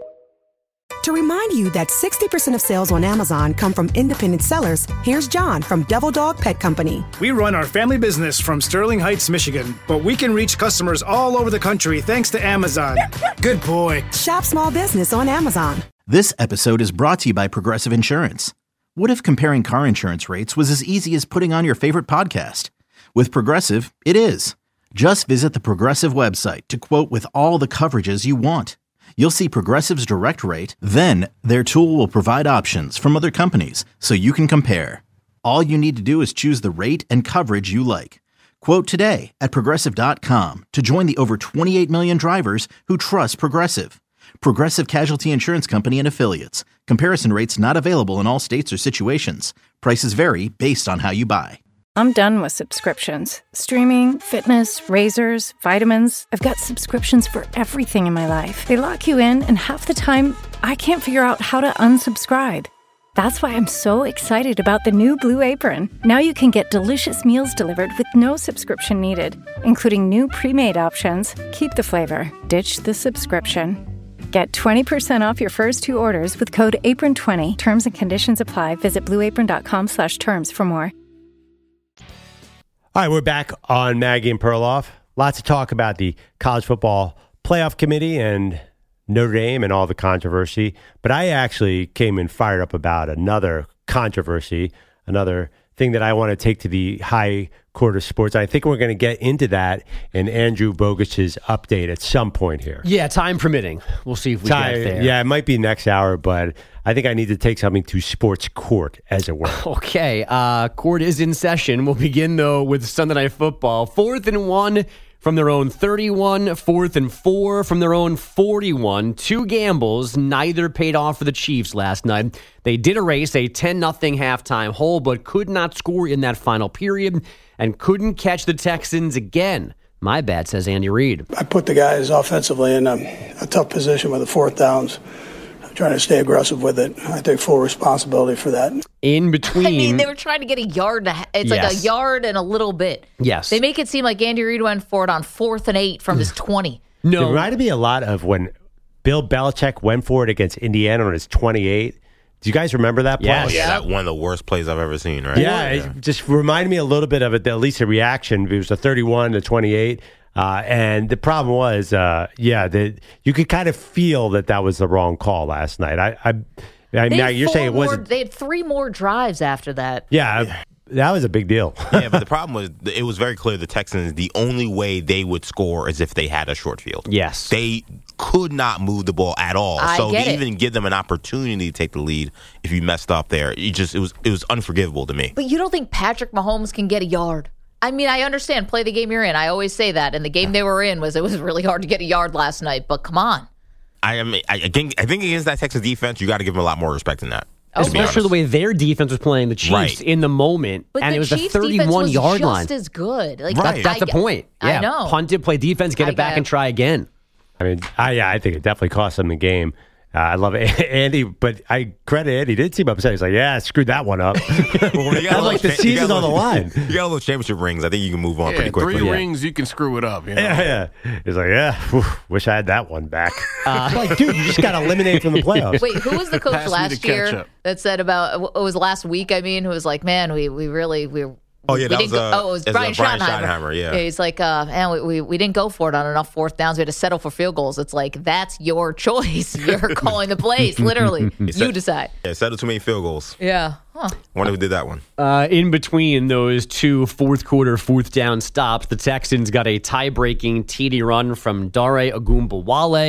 [SPEAKER 3] To remind you that sixty percent of sales on Amazon come from independent sellers, here's John from Devil Dog Pet Company.
[SPEAKER 4] We run our family business from Sterling Heights, Michigan, but we can reach customers all over the country thanks to Amazon. Good boy.
[SPEAKER 3] Shop small business on Amazon.
[SPEAKER 10] This episode is brought to you by Progressive Insurance. What if comparing car insurance rates was as easy as putting on your favorite podcast? With Progressive, it is. Just visit the Progressive website to quote with all the coverages you want. You'll see Progressive's direct rate, then their tool will provide options from other companies so you can compare. All you need to do is choose the rate and coverage you like. Quote today at Progressive dot com to join the over twenty-eight million drivers who trust Progressive. Progressive Casualty Insurance Company and Affiliates. Comparison rates not available in all states or situations. Prices vary based on how you buy.
[SPEAKER 11] I'm done with subscriptions. Streaming, fitness, razors, vitamins. I've got subscriptions for everything in my life. They lock you in, and half the time, I can't figure out how to unsubscribe. That's why I'm so excited about the new Blue Apron. Now you can get delicious meals delivered with no subscription needed, including new pre-made options. Keep the flavor, ditch the subscription. Get twenty percent off your first two orders with code apron twenty. Terms and conditions apply. Visit blueapron.com slash terms for more.
[SPEAKER 6] All right, we're back on Maggie and Perloff. Lots to talk about the College Football Playoff Committee and Notre Dame and all the controversy. But I actually came in fired up about another controversy, another thing that I want to take to the high court of sports. I think we're going to get into that in Andrew Bogus's update at some point here.
[SPEAKER 12] Yeah, time permitting. We'll see if we
[SPEAKER 6] time,
[SPEAKER 12] get there.
[SPEAKER 6] Yeah, it might be next hour, but I think I need to take something to sports court, as it were.
[SPEAKER 12] Okay, uh, court is in session. We'll begin, though, with Sunday Night Football. Fourth and one from their own thirty-one, fourth and four from their own forty-one. Two gambles, neither paid off for the Chiefs last night. They did erase a ten nothing halftime hole, but could not score in that final period and couldn't catch the Texans again. My bad, says Andy Reid.
[SPEAKER 13] I put the guys offensively in a, a tough position with the fourth downs. I'm trying to stay aggressive with it. I take full responsibility for that.
[SPEAKER 12] In between.
[SPEAKER 5] I mean, they were trying to get a yard. It's yes. like a yard and a little bit.
[SPEAKER 12] Yes.
[SPEAKER 5] They make it seem like Andy Reid went for it on fourth and eight from his twenty.
[SPEAKER 6] No. It reminded me a lot of when Bill Belichick went for it against Indiana on his twenty-eight. Do you guys remember that play?
[SPEAKER 7] Yes. Oh, yeah, that one of the worst plays I've ever seen, right?
[SPEAKER 6] Yeah, yeah. It just reminded me a little bit of it, at least a reaction. It was a thirty-one to twenty-eight. Uh, and the problem was, uh, yeah, the, you could kind of feel that that was the wrong call last night. I, I, I now you're saying it
[SPEAKER 5] more,
[SPEAKER 6] wasn't.
[SPEAKER 5] They had three more drives after that.
[SPEAKER 6] Yeah, yeah. That was a big deal.
[SPEAKER 7] Yeah, but the problem was, it was very clear the Texans, the only way they would score is if they had a short field.
[SPEAKER 12] Yes.
[SPEAKER 7] They could not move the ball at all.
[SPEAKER 5] I
[SPEAKER 7] so
[SPEAKER 5] get
[SPEAKER 7] to
[SPEAKER 5] it.
[SPEAKER 7] even give them an opportunity to take the lead, if you messed up there, you just it was it was unforgivable to me.
[SPEAKER 5] But you don't think Patrick Mahomes can get a yard? I mean, I understand, play the game you're in. I always say that. And the game they were in was it was really hard to get a yard last night. But come on.
[SPEAKER 7] I mean, I, I think I think against that Texas defense, you got to give them a lot more respect than that.
[SPEAKER 12] Especially the way their defense was playing the Chiefs
[SPEAKER 7] right.
[SPEAKER 12] in the moment.
[SPEAKER 5] But
[SPEAKER 12] and
[SPEAKER 5] the
[SPEAKER 12] it was
[SPEAKER 5] Chiefs
[SPEAKER 12] a thirty-one yard line.
[SPEAKER 5] Just as good. Like,
[SPEAKER 12] right. That's
[SPEAKER 5] I,
[SPEAKER 12] the point. Yeah.
[SPEAKER 5] I know.
[SPEAKER 12] Punt it, play defense, get
[SPEAKER 5] I
[SPEAKER 12] it back,
[SPEAKER 5] get
[SPEAKER 12] and try again.
[SPEAKER 6] I mean, I, yeah, I think it definitely cost them the game. Uh, I love it. Andy, but I credit Andy. He did seem upset. He's like, yeah, screwed that one up.
[SPEAKER 7] well,
[SPEAKER 6] I'm like, the season's on the line.
[SPEAKER 7] You got a little championship rings. I think you can move on
[SPEAKER 9] yeah,
[SPEAKER 7] pretty quickly.
[SPEAKER 9] Three
[SPEAKER 7] yeah.
[SPEAKER 9] rings, you can screw it up. You know?
[SPEAKER 6] Yeah, yeah. He's like, yeah, whew, wish I had that one back. Uh, like, dude, you just got to eliminate from the playoffs.
[SPEAKER 5] Wait, who was the coach last year that said about, it was last week, I mean, who was like, man, we, we really, we
[SPEAKER 7] Oh, yeah,
[SPEAKER 5] we
[SPEAKER 7] that
[SPEAKER 5] didn't
[SPEAKER 7] was,
[SPEAKER 5] go,
[SPEAKER 7] uh,
[SPEAKER 5] oh, it was
[SPEAKER 7] it was,
[SPEAKER 5] Brian,
[SPEAKER 7] uh, Brian
[SPEAKER 5] Schottenheimer.
[SPEAKER 7] Schottenheimer, yeah.
[SPEAKER 5] yeah. He's like, uh, man, we, we, we didn't go for it on enough fourth downs. We had to settle for field goals. It's like, that's your choice. You're calling the plays, literally. You
[SPEAKER 7] set,
[SPEAKER 5] decide.
[SPEAKER 7] Yeah, settled too many field goals.
[SPEAKER 5] Yeah. Huh.
[SPEAKER 7] Wonder who did that one.
[SPEAKER 12] Uh, in between those two fourth quarter, fourth down stops, the Texans got a tie-breaking T D run from Dare Ogunbowale.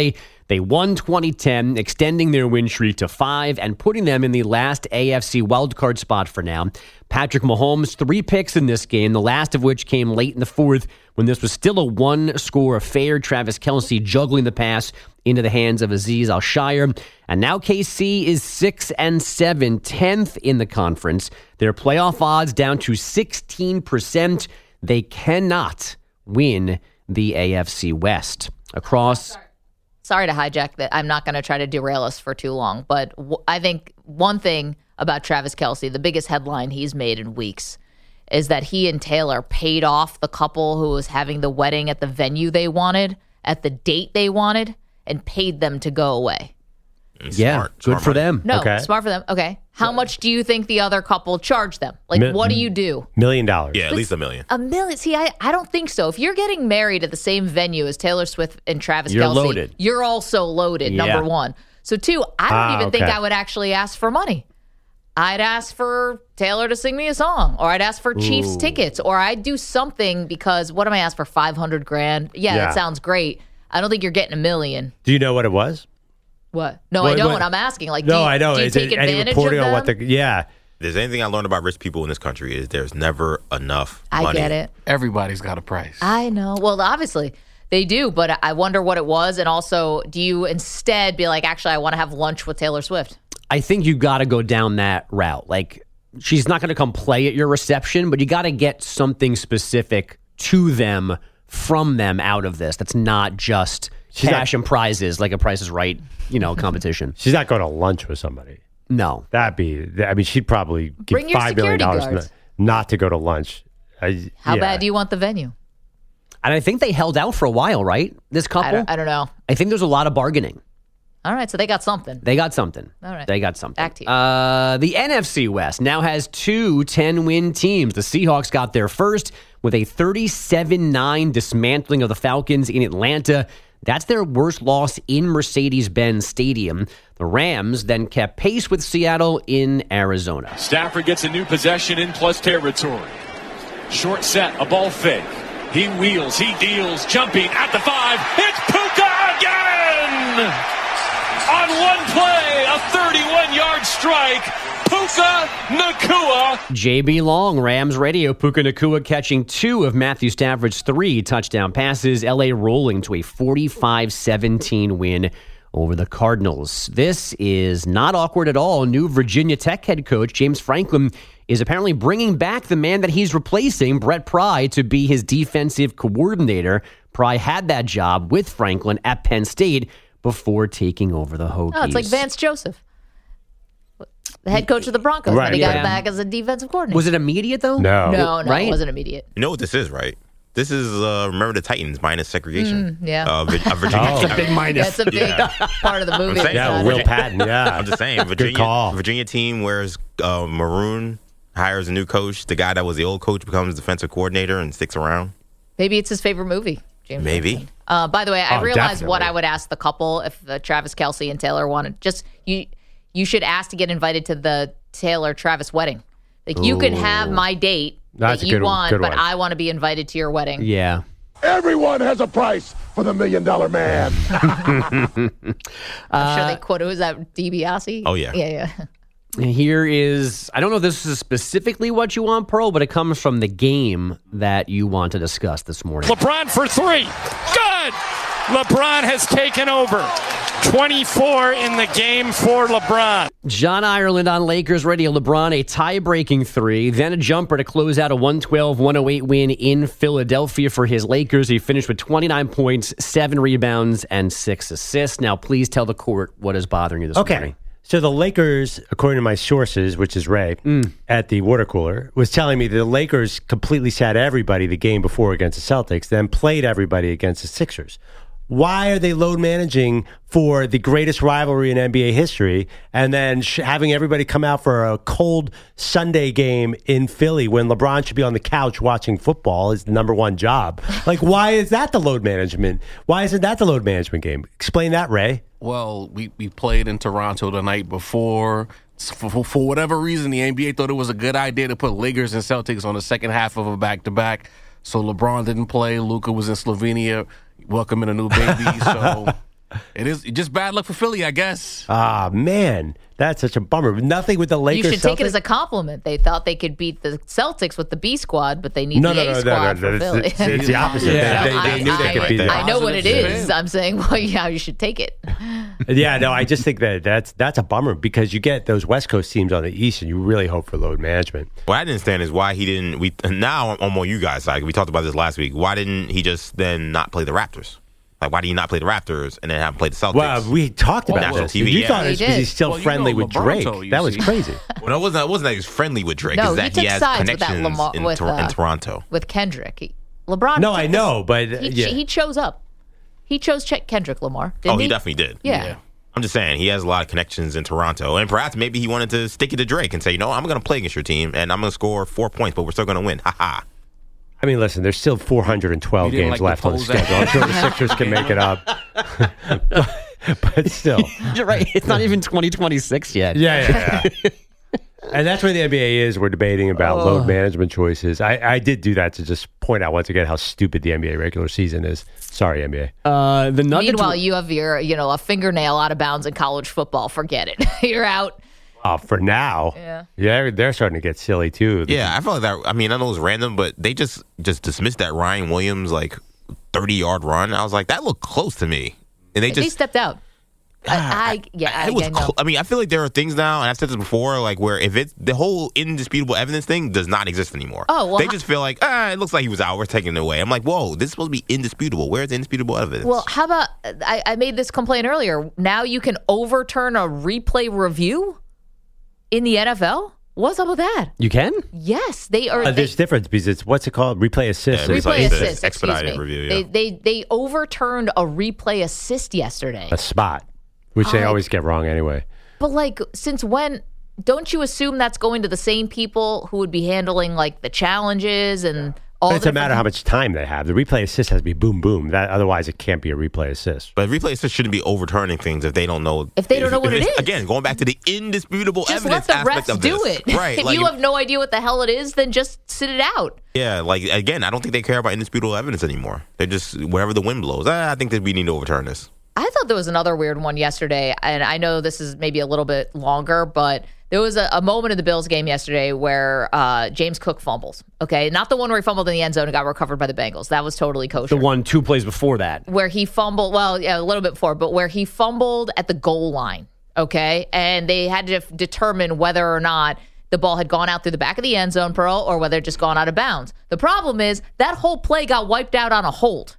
[SPEAKER 12] They won twenty ten, extending their win streak to five and putting them in the last A F C wildcard spot for now. Patrick Mahomes, three picks in this game, the last of which came late in the fourth when this was still a one-score affair. Travis Kelce juggling the pass into the hands of Azeez Al-Shire. And now K C is six and seven, tenth in the conference. Their playoff odds down to sixteen percent. They cannot win the A F C West. Across...
[SPEAKER 5] Sorry to hijack that. I'm not going to try to derail us for too long, but w- I think one thing about Travis Kelce, the biggest headline he's made in weeks, is that he and Taylor paid off the couple who was having the wedding at the venue they wanted, at the date they wanted, and paid them to go away.
[SPEAKER 12] Yeah,
[SPEAKER 7] Smart.
[SPEAKER 12] good
[SPEAKER 7] Smart
[SPEAKER 12] for
[SPEAKER 7] money.
[SPEAKER 12] them.
[SPEAKER 5] No,
[SPEAKER 6] Okay.
[SPEAKER 5] smart for them. Okay. How much do you think the other couple charged them? Like,
[SPEAKER 6] Mi-
[SPEAKER 5] what do you do?
[SPEAKER 6] Million dollars.
[SPEAKER 7] Yeah, at least a million.
[SPEAKER 5] A million. See, I, I don't think so. If you're getting married at the same venue as Taylor Swift and Travis
[SPEAKER 12] You're
[SPEAKER 5] Kelce,
[SPEAKER 12] loaded.
[SPEAKER 5] you're also loaded,
[SPEAKER 12] Yeah.
[SPEAKER 5] number one. So, two, I don't
[SPEAKER 6] Ah,
[SPEAKER 5] even think
[SPEAKER 6] okay.
[SPEAKER 5] I would actually ask for money. I'd ask for Taylor to sing me a song, or I'd ask for Chiefs
[SPEAKER 6] Ooh.
[SPEAKER 5] tickets, or I'd do something because what am I ask for? five hundred grand? Yeah,
[SPEAKER 6] Yeah.
[SPEAKER 5] that sounds great. I don't think you're getting a million.
[SPEAKER 6] Do you know what it was?
[SPEAKER 5] What? No,
[SPEAKER 6] What-
[SPEAKER 5] I don't.
[SPEAKER 6] what-
[SPEAKER 5] I'm asking. Like,
[SPEAKER 6] no,
[SPEAKER 5] do you,
[SPEAKER 6] I know.
[SPEAKER 5] do you
[SPEAKER 6] Is
[SPEAKER 5] take
[SPEAKER 6] it any
[SPEAKER 5] advantage
[SPEAKER 6] reporting
[SPEAKER 5] of
[SPEAKER 6] on what
[SPEAKER 5] them?
[SPEAKER 6] the? Yeah.
[SPEAKER 7] If there's anything I learned about rich people in this country is there's never enough
[SPEAKER 5] I
[SPEAKER 7] money.
[SPEAKER 5] get it.
[SPEAKER 9] Everybody's got a price.
[SPEAKER 5] I know. Well, obviously they do, but I wonder what it was. And also, do you instead be like, actually, I want to have lunch with Taylor Swift?
[SPEAKER 12] I think you got to go down that route. Like, she's not going to come play at your reception, but you got to get something specific to them, from them out of this. That's not just
[SPEAKER 6] She's
[SPEAKER 12] cash
[SPEAKER 6] not-
[SPEAKER 12] and prizes like a Price is Right, you know, competition.
[SPEAKER 6] She's not going to lunch with somebody.
[SPEAKER 12] No.
[SPEAKER 6] That'd be, I mean, she'd probably give
[SPEAKER 5] Bring your
[SPEAKER 6] five million
[SPEAKER 5] security
[SPEAKER 6] dollars
[SPEAKER 5] guards.
[SPEAKER 6] not to go to lunch. I,
[SPEAKER 5] How
[SPEAKER 6] yeah.
[SPEAKER 5] bad do you want the venue?
[SPEAKER 12] And I think they held out for a while, right? This couple?
[SPEAKER 5] I don't, I don't know.
[SPEAKER 12] I think there's a lot of bargaining.
[SPEAKER 5] All right, so they got something.
[SPEAKER 12] They got something.
[SPEAKER 5] All right.
[SPEAKER 12] They got something.
[SPEAKER 5] Back to you.
[SPEAKER 12] Uh, the N F C West now has two ten-win teams. The Seahawks got their first with a thirty-seven nine dismantling of the Falcons in Atlanta. That's their worst loss in Mercedes-Benz Stadium. The Rams then kept pace with Seattle in Arizona.
[SPEAKER 14] Stafford gets a new possession in plus territory. Short set, a ball fake. He wheels, he deals, jumping at the five. It's Puka again! On one play, a thirty-one-yard strike. Puka Nacua.
[SPEAKER 12] J B Long, Rams radio. Puka Nacua catching two of Matthew Stafford's three touchdown passes. L A rolling to a forty-five seventeen win over the Cardinals. This is not awkward at all. New Virginia Tech head coach James Franklin is apparently bringing back the man that he's replacing, Brett Pry, to be his defensive coordinator. Pry had that job with Franklin at Penn State before taking over the Hokies.
[SPEAKER 5] Oh, it's like Vance Joseph, the head coach of the Broncos.
[SPEAKER 7] Right.
[SPEAKER 5] When he got
[SPEAKER 7] Yeah.
[SPEAKER 5] back as a defensive coordinator.
[SPEAKER 12] Was it immediate, though?
[SPEAKER 7] No.
[SPEAKER 5] No, no,
[SPEAKER 12] Right?
[SPEAKER 5] it wasn't immediate.
[SPEAKER 7] You know what this is, right? This is, uh, remember the Titans minus segregation.
[SPEAKER 5] Mm, yeah.
[SPEAKER 7] Uh, Vi- uh, Virginia.
[SPEAKER 6] Oh. That's a big minus.
[SPEAKER 5] That's a big
[SPEAKER 7] Yeah.
[SPEAKER 5] part of the movie.
[SPEAKER 7] I'm saying,
[SPEAKER 6] Yeah,
[SPEAKER 5] It's
[SPEAKER 6] Will
[SPEAKER 5] not-
[SPEAKER 6] Patton, yeah.
[SPEAKER 7] I'm just saying,
[SPEAKER 6] Good
[SPEAKER 7] Virginia,
[SPEAKER 6] call.
[SPEAKER 7] Virginia team wears uh, maroon, hires a new coach. The guy that was the old coach becomes defensive coordinator and sticks around.
[SPEAKER 5] Maybe it's his favorite movie. James
[SPEAKER 7] Maybe.
[SPEAKER 5] Franklin. Uh, by the way, I
[SPEAKER 7] Oh,
[SPEAKER 5] realized what
[SPEAKER 7] definitely.
[SPEAKER 5] I would ask the couple if uh, Travis Kelce and Taylor wanted. Just you, you should ask to get invited to the Taylor Travis wedding. Like you can have
[SPEAKER 15] Ooh.
[SPEAKER 5] my date
[SPEAKER 15] That's
[SPEAKER 5] that
[SPEAKER 15] a
[SPEAKER 5] you
[SPEAKER 15] good-
[SPEAKER 5] want,
[SPEAKER 15] good
[SPEAKER 5] but
[SPEAKER 15] one.
[SPEAKER 5] I want to be invited to your wedding.
[SPEAKER 12] Yeah.
[SPEAKER 15] Everyone has a price for the million dollar man.
[SPEAKER 5] I'm sure
[SPEAKER 12] Uh,
[SPEAKER 5] they quote. Was that DiBiase?
[SPEAKER 12] Oh, yeah.
[SPEAKER 5] yeah, yeah.
[SPEAKER 12] Here is, I don't know if this is specifically what you want, Pearl, but it comes from the game that you want to discuss this morning.
[SPEAKER 14] LeBron for three. Good! LeBron has taken over. twenty-four in the game for LeBron.
[SPEAKER 12] John Ireland on Lakers radio. LeBron, a tie-breaking three, then a jumper to close out a one twelve one oh eight win in Philadelphia for his Lakers. He finished with twenty-nine points, seven rebounds, and six assists. Now, please tell the court what is bothering you this
[SPEAKER 6] Okay.
[SPEAKER 12] morning.
[SPEAKER 6] So the Lakers, according to my sources, which is Ray,
[SPEAKER 12] Mm.
[SPEAKER 6] at the water cooler, was telling me the Lakers completely sat everybody the game before against the Celtics, then played everybody against the Sixers. Why are they load managing for the greatest rivalry in N B A history and then sh- having everybody come out for a cold Sunday game in Philly when LeBron should be on the couch watching football is the number one job? Like, why is that the load management? Why isn't that the load management game? Explain that, Ray.
[SPEAKER 9] Well, we, we played in Toronto the night before. For, for, for whatever reason, the N B A thought it was a good idea to put Lakers and Celtics on the second half of a back-to-back. So LeBron didn't play. Luka was in Slovenia welcoming a new baby. So It is just bad luck for Philly, I guess.
[SPEAKER 6] Ah, man. That's such a bummer. Nothing with the Lakers.
[SPEAKER 5] You should take
[SPEAKER 6] Celtics?
[SPEAKER 5] it as a compliment. They thought they could beat the Celtics with the B squad, but they need
[SPEAKER 6] No,
[SPEAKER 5] the
[SPEAKER 6] no,
[SPEAKER 5] A
[SPEAKER 6] no,
[SPEAKER 5] squad
[SPEAKER 6] no, no,
[SPEAKER 5] for
[SPEAKER 6] no,
[SPEAKER 5] Philly.
[SPEAKER 6] it's- it's the opposite.
[SPEAKER 5] Yeah.
[SPEAKER 6] They- they- they
[SPEAKER 5] I,
[SPEAKER 6] knew they
[SPEAKER 5] I-
[SPEAKER 6] could beat the
[SPEAKER 5] I know what it
[SPEAKER 9] Positive
[SPEAKER 5] is.
[SPEAKER 9] spin.
[SPEAKER 5] I'm saying, well, yeah, you should take it.
[SPEAKER 6] Yeah, no, I just think that that's that's a bummer because you get those West Coast teams on the East, and you really hope for load management.
[SPEAKER 7] What I didn't understand is why he didn't. We now I'm on you guys' side. We talked about this last week. Why didn't he just then not play the Raptors? Like, why do you not play the Raptors and then have him play the Celtics?
[SPEAKER 6] Well, we talked
[SPEAKER 7] On
[SPEAKER 6] about
[SPEAKER 7] national
[SPEAKER 6] this.
[SPEAKER 7] T V.
[SPEAKER 6] You
[SPEAKER 7] yeah.
[SPEAKER 6] thought it was because
[SPEAKER 5] did.
[SPEAKER 6] he's still
[SPEAKER 9] Well, you
[SPEAKER 6] friendly
[SPEAKER 9] know
[SPEAKER 6] with Drake.
[SPEAKER 9] LeBronto, you
[SPEAKER 6] That was
[SPEAKER 9] see.
[SPEAKER 6] crazy.
[SPEAKER 7] Well, it wasn't. It wasn't that he was friendly with Drake.
[SPEAKER 5] No,
[SPEAKER 7] it's
[SPEAKER 5] he
[SPEAKER 7] that
[SPEAKER 5] took
[SPEAKER 7] he has
[SPEAKER 5] sides with that
[SPEAKER 7] connections
[SPEAKER 5] Lamar-
[SPEAKER 7] in,
[SPEAKER 5] with,
[SPEAKER 7] Tor- in
[SPEAKER 5] uh,
[SPEAKER 7] Toronto.
[SPEAKER 5] With Kendrick. He, LeBron.
[SPEAKER 6] No,
[SPEAKER 5] took
[SPEAKER 6] I
[SPEAKER 5] this-
[SPEAKER 6] know, but
[SPEAKER 5] He,
[SPEAKER 6] yeah.
[SPEAKER 5] he chose up. He chose Ch- Kendrick Lamar. Didn't
[SPEAKER 7] Oh, he,
[SPEAKER 5] he
[SPEAKER 7] definitely did.
[SPEAKER 5] Yeah.
[SPEAKER 7] I'm just saying he has a lot of connections in Toronto, and perhaps maybe he wanted to stick it to Drake and say, you know, I'm going to play against your team, and I'm going to score four points, but we're still going to win. Ha ha.
[SPEAKER 6] I mean, listen, there's still four hundred twelve
[SPEAKER 9] You didn't
[SPEAKER 6] games
[SPEAKER 9] like
[SPEAKER 6] left
[SPEAKER 9] the
[SPEAKER 6] on the
[SPEAKER 9] polls that-
[SPEAKER 6] schedule. I'm sure the Sixers can make it up. but, but still.
[SPEAKER 12] You're right. It's not even twenty twenty-six yet.
[SPEAKER 6] Yeah, yeah, yeah. And that's where the N B A is. We're debating about
[SPEAKER 12] Oh.
[SPEAKER 6] load management choices. I, I did do that to just point out once again how stupid the N B A regular season is. Sorry, N B A.
[SPEAKER 12] Uh, the Nuggets.
[SPEAKER 5] Meanwhile, you have your, you know, a fingernail out of bounds in college football. Forget it. You're out.
[SPEAKER 6] Uh, for now,
[SPEAKER 5] Yeah.
[SPEAKER 6] yeah, they're starting to get silly too.
[SPEAKER 7] Yeah, I feel like that. I mean, I know it's random, but they just just dismissed that Ryan Williams like thirty yard run. I was like, that looked close to me, and they
[SPEAKER 5] They
[SPEAKER 7] just.
[SPEAKER 5] stepped out. I, I yeah, I,
[SPEAKER 7] It was.
[SPEAKER 5] I know.
[SPEAKER 7] Cl- I mean, I feel like there are things now, and I've said this before, like where if it's the whole indisputable evidence thing does not exist anymore.
[SPEAKER 5] Oh, well,
[SPEAKER 7] they
[SPEAKER 5] how-
[SPEAKER 7] just feel like ah, it looks like he was out. We're taking it away. I'm like, whoa, this is supposed to be indisputable. Where's the indisputable evidence?
[SPEAKER 5] Well, how about I, I made this complaint earlier. Now you can overturn a replay review in the N F L. What's up with that?
[SPEAKER 12] You can?
[SPEAKER 5] Yes, they are.
[SPEAKER 6] Uh,
[SPEAKER 5] they,
[SPEAKER 6] there's difference because it's what's it called? Replay assist.
[SPEAKER 7] Yeah,
[SPEAKER 6] It's
[SPEAKER 5] replay
[SPEAKER 7] replay
[SPEAKER 5] assist.
[SPEAKER 7] assist,
[SPEAKER 5] excuse
[SPEAKER 7] expedited
[SPEAKER 5] me.
[SPEAKER 7] review, yeah.
[SPEAKER 5] They they they overturned a replay assist yesterday.
[SPEAKER 6] a spot, which they
[SPEAKER 5] I-
[SPEAKER 6] always get wrong anyway.
[SPEAKER 5] But like, since when? Don't you assume that's going to the same people who would be handling like the challenges and all?
[SPEAKER 6] But it
[SPEAKER 5] the
[SPEAKER 6] doesn't matter how
[SPEAKER 5] different-
[SPEAKER 6] much time they have. The replay assist has to be boom, boom. That otherwise it can't be a replay assist.
[SPEAKER 7] But replay assist shouldn't be overturning things if they don't know.
[SPEAKER 5] If they don't know what it
[SPEAKER 7] it's-
[SPEAKER 5] is.
[SPEAKER 7] Again, going back to the indisputable
[SPEAKER 5] Just let
[SPEAKER 7] evidence
[SPEAKER 5] the
[SPEAKER 7] aspect
[SPEAKER 5] refs
[SPEAKER 7] of
[SPEAKER 5] do
[SPEAKER 7] this.
[SPEAKER 5] it.
[SPEAKER 7] Right.
[SPEAKER 5] if
[SPEAKER 7] like,
[SPEAKER 5] you have no idea what the hell it is, then just sit it out.
[SPEAKER 7] yeah, like, again, I don't think they care about indisputable evidence anymore. They're just, wherever the wind blows, ah, I think that we need to overturn this.
[SPEAKER 5] I thought there was another weird one yesterday, and I know this is maybe a little bit longer, but there was a, a moment in the Bills game yesterday where uh, James Cook fumbles. Okay, not the one where he fumbled in the end zone and got recovered by the Bengals. That was totally kosher.
[SPEAKER 12] The one two plays before that.
[SPEAKER 5] Where he fumbled, well, yeah, a little bit before, but where he fumbled at the goal line. Okay, and they had to f- determine whether or not the ball had gone out through the back of the end zone, Pearl, or whether it just gone out of bounds. The problem is that whole play got wiped out on a hold.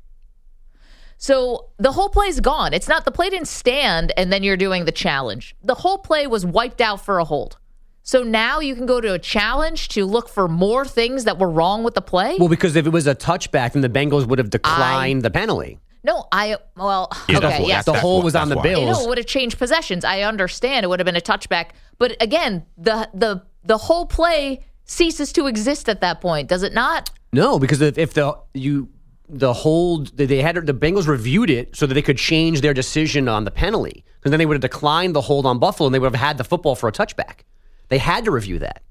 [SPEAKER 5] So the whole play's gone. It's not, the play didn't stand and then you're doing the challenge. The whole play was wiped out for a hold. So now you can go to a challenge to look for more things that were wrong with the play?
[SPEAKER 12] Well, because if it was a touchback, then the Bengals would have declined the penalty.
[SPEAKER 5] No, I, well,
[SPEAKER 7] Yeah,
[SPEAKER 5] okay,
[SPEAKER 7] that's what-
[SPEAKER 5] yes.
[SPEAKER 12] The
[SPEAKER 7] that's
[SPEAKER 12] hole
[SPEAKER 7] what-
[SPEAKER 12] was on
[SPEAKER 7] that's
[SPEAKER 12] the
[SPEAKER 7] why.
[SPEAKER 12] Bills.
[SPEAKER 5] You know, it would have changed possessions. I understand it would have been a touchback. But again, the the the whole play ceases to exist at that point, does it not?
[SPEAKER 12] No, because if, if the you the hold they had the Bengals reviewed it so that they could change their decision on the penalty, because then they would have declined the hold on Buffalo and they would have had the football for a touchback. They had to review that.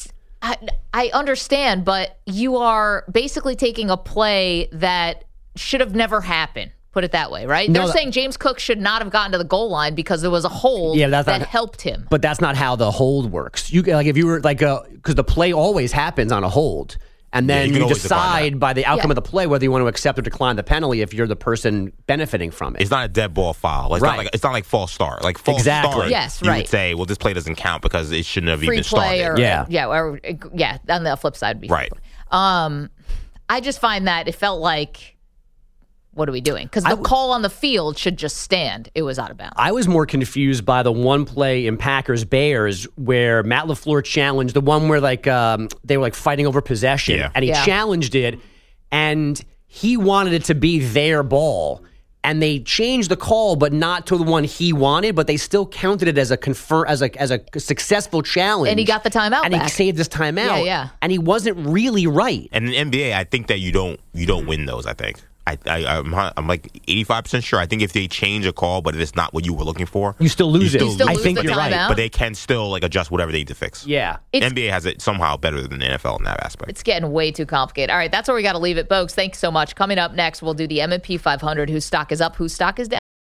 [SPEAKER 5] I, I understand, but you are basically taking a play that should have never happened. Put it that way, right?
[SPEAKER 12] No,
[SPEAKER 5] They're
[SPEAKER 12] that-
[SPEAKER 5] saying James Cook should not have gotten to the goal line because there was a hold
[SPEAKER 12] Yeah, that's
[SPEAKER 5] that
[SPEAKER 12] not-
[SPEAKER 5] helped him.
[SPEAKER 12] But that's not how the hold works. You like if you were like because the play always happens on a hold, and
[SPEAKER 7] Yeah,
[SPEAKER 12] then
[SPEAKER 7] you can
[SPEAKER 12] you,
[SPEAKER 7] always define
[SPEAKER 12] decide
[SPEAKER 7] that.
[SPEAKER 12] by the outcome
[SPEAKER 5] Yeah.
[SPEAKER 12] of the play whether you want to accept or decline the penalty if you're the person benefiting from it.
[SPEAKER 7] It's not a dead ball foul. It's
[SPEAKER 12] Right.
[SPEAKER 7] not like it's not like false start. Like false
[SPEAKER 12] Exactly.
[SPEAKER 7] start,
[SPEAKER 5] Yes,
[SPEAKER 7] you
[SPEAKER 5] right.
[SPEAKER 7] would say, well, this play doesn't count because it shouldn't have
[SPEAKER 5] Free
[SPEAKER 7] even
[SPEAKER 5] play
[SPEAKER 7] started.
[SPEAKER 5] or
[SPEAKER 12] Yeah.
[SPEAKER 5] yeah, or yeah. On the flip side, would be free
[SPEAKER 7] Right.
[SPEAKER 5] play. Um, I just find that it felt like, what are we doing? Because the
[SPEAKER 12] I w-
[SPEAKER 5] call on the field should just stand. It was out of bounds.
[SPEAKER 12] I was more confused by the one play in Packers Bears where Matt LaFleur challenged the one where like um, they were like fighting over possession,
[SPEAKER 7] Yeah.
[SPEAKER 12] and he
[SPEAKER 5] Yeah.
[SPEAKER 12] challenged it, and he wanted it to be their ball. And they changed the call, but not to the one he wanted. But they still counted it as a confirm as a as a successful challenge.
[SPEAKER 5] And he got the timeout
[SPEAKER 12] and he
[SPEAKER 5] back.
[SPEAKER 12] saved his timeout.
[SPEAKER 5] Yeah, yeah.
[SPEAKER 12] And he wasn't really right.
[SPEAKER 7] And in the N B A, I think that you don't you don't win those. I think I, I I'm I'm like eighty-five percent sure. I think if they change a call, but if it's not what you were looking for,
[SPEAKER 12] You still lose it.
[SPEAKER 5] You still
[SPEAKER 12] I
[SPEAKER 5] lose
[SPEAKER 12] think
[SPEAKER 5] the
[SPEAKER 12] you're right.
[SPEAKER 5] timeout?
[SPEAKER 7] but they can still like adjust whatever they need to fix.
[SPEAKER 12] Yeah.
[SPEAKER 5] It's-
[SPEAKER 7] N B A has it somehow better than the N F L in that aspect.
[SPEAKER 5] It's getting way too complicated. All right, that's where we got to leave it, folks. Thanks so much. Coming up next, we'll do the M and P five hundred. Whose stock is up? Whose stock is down?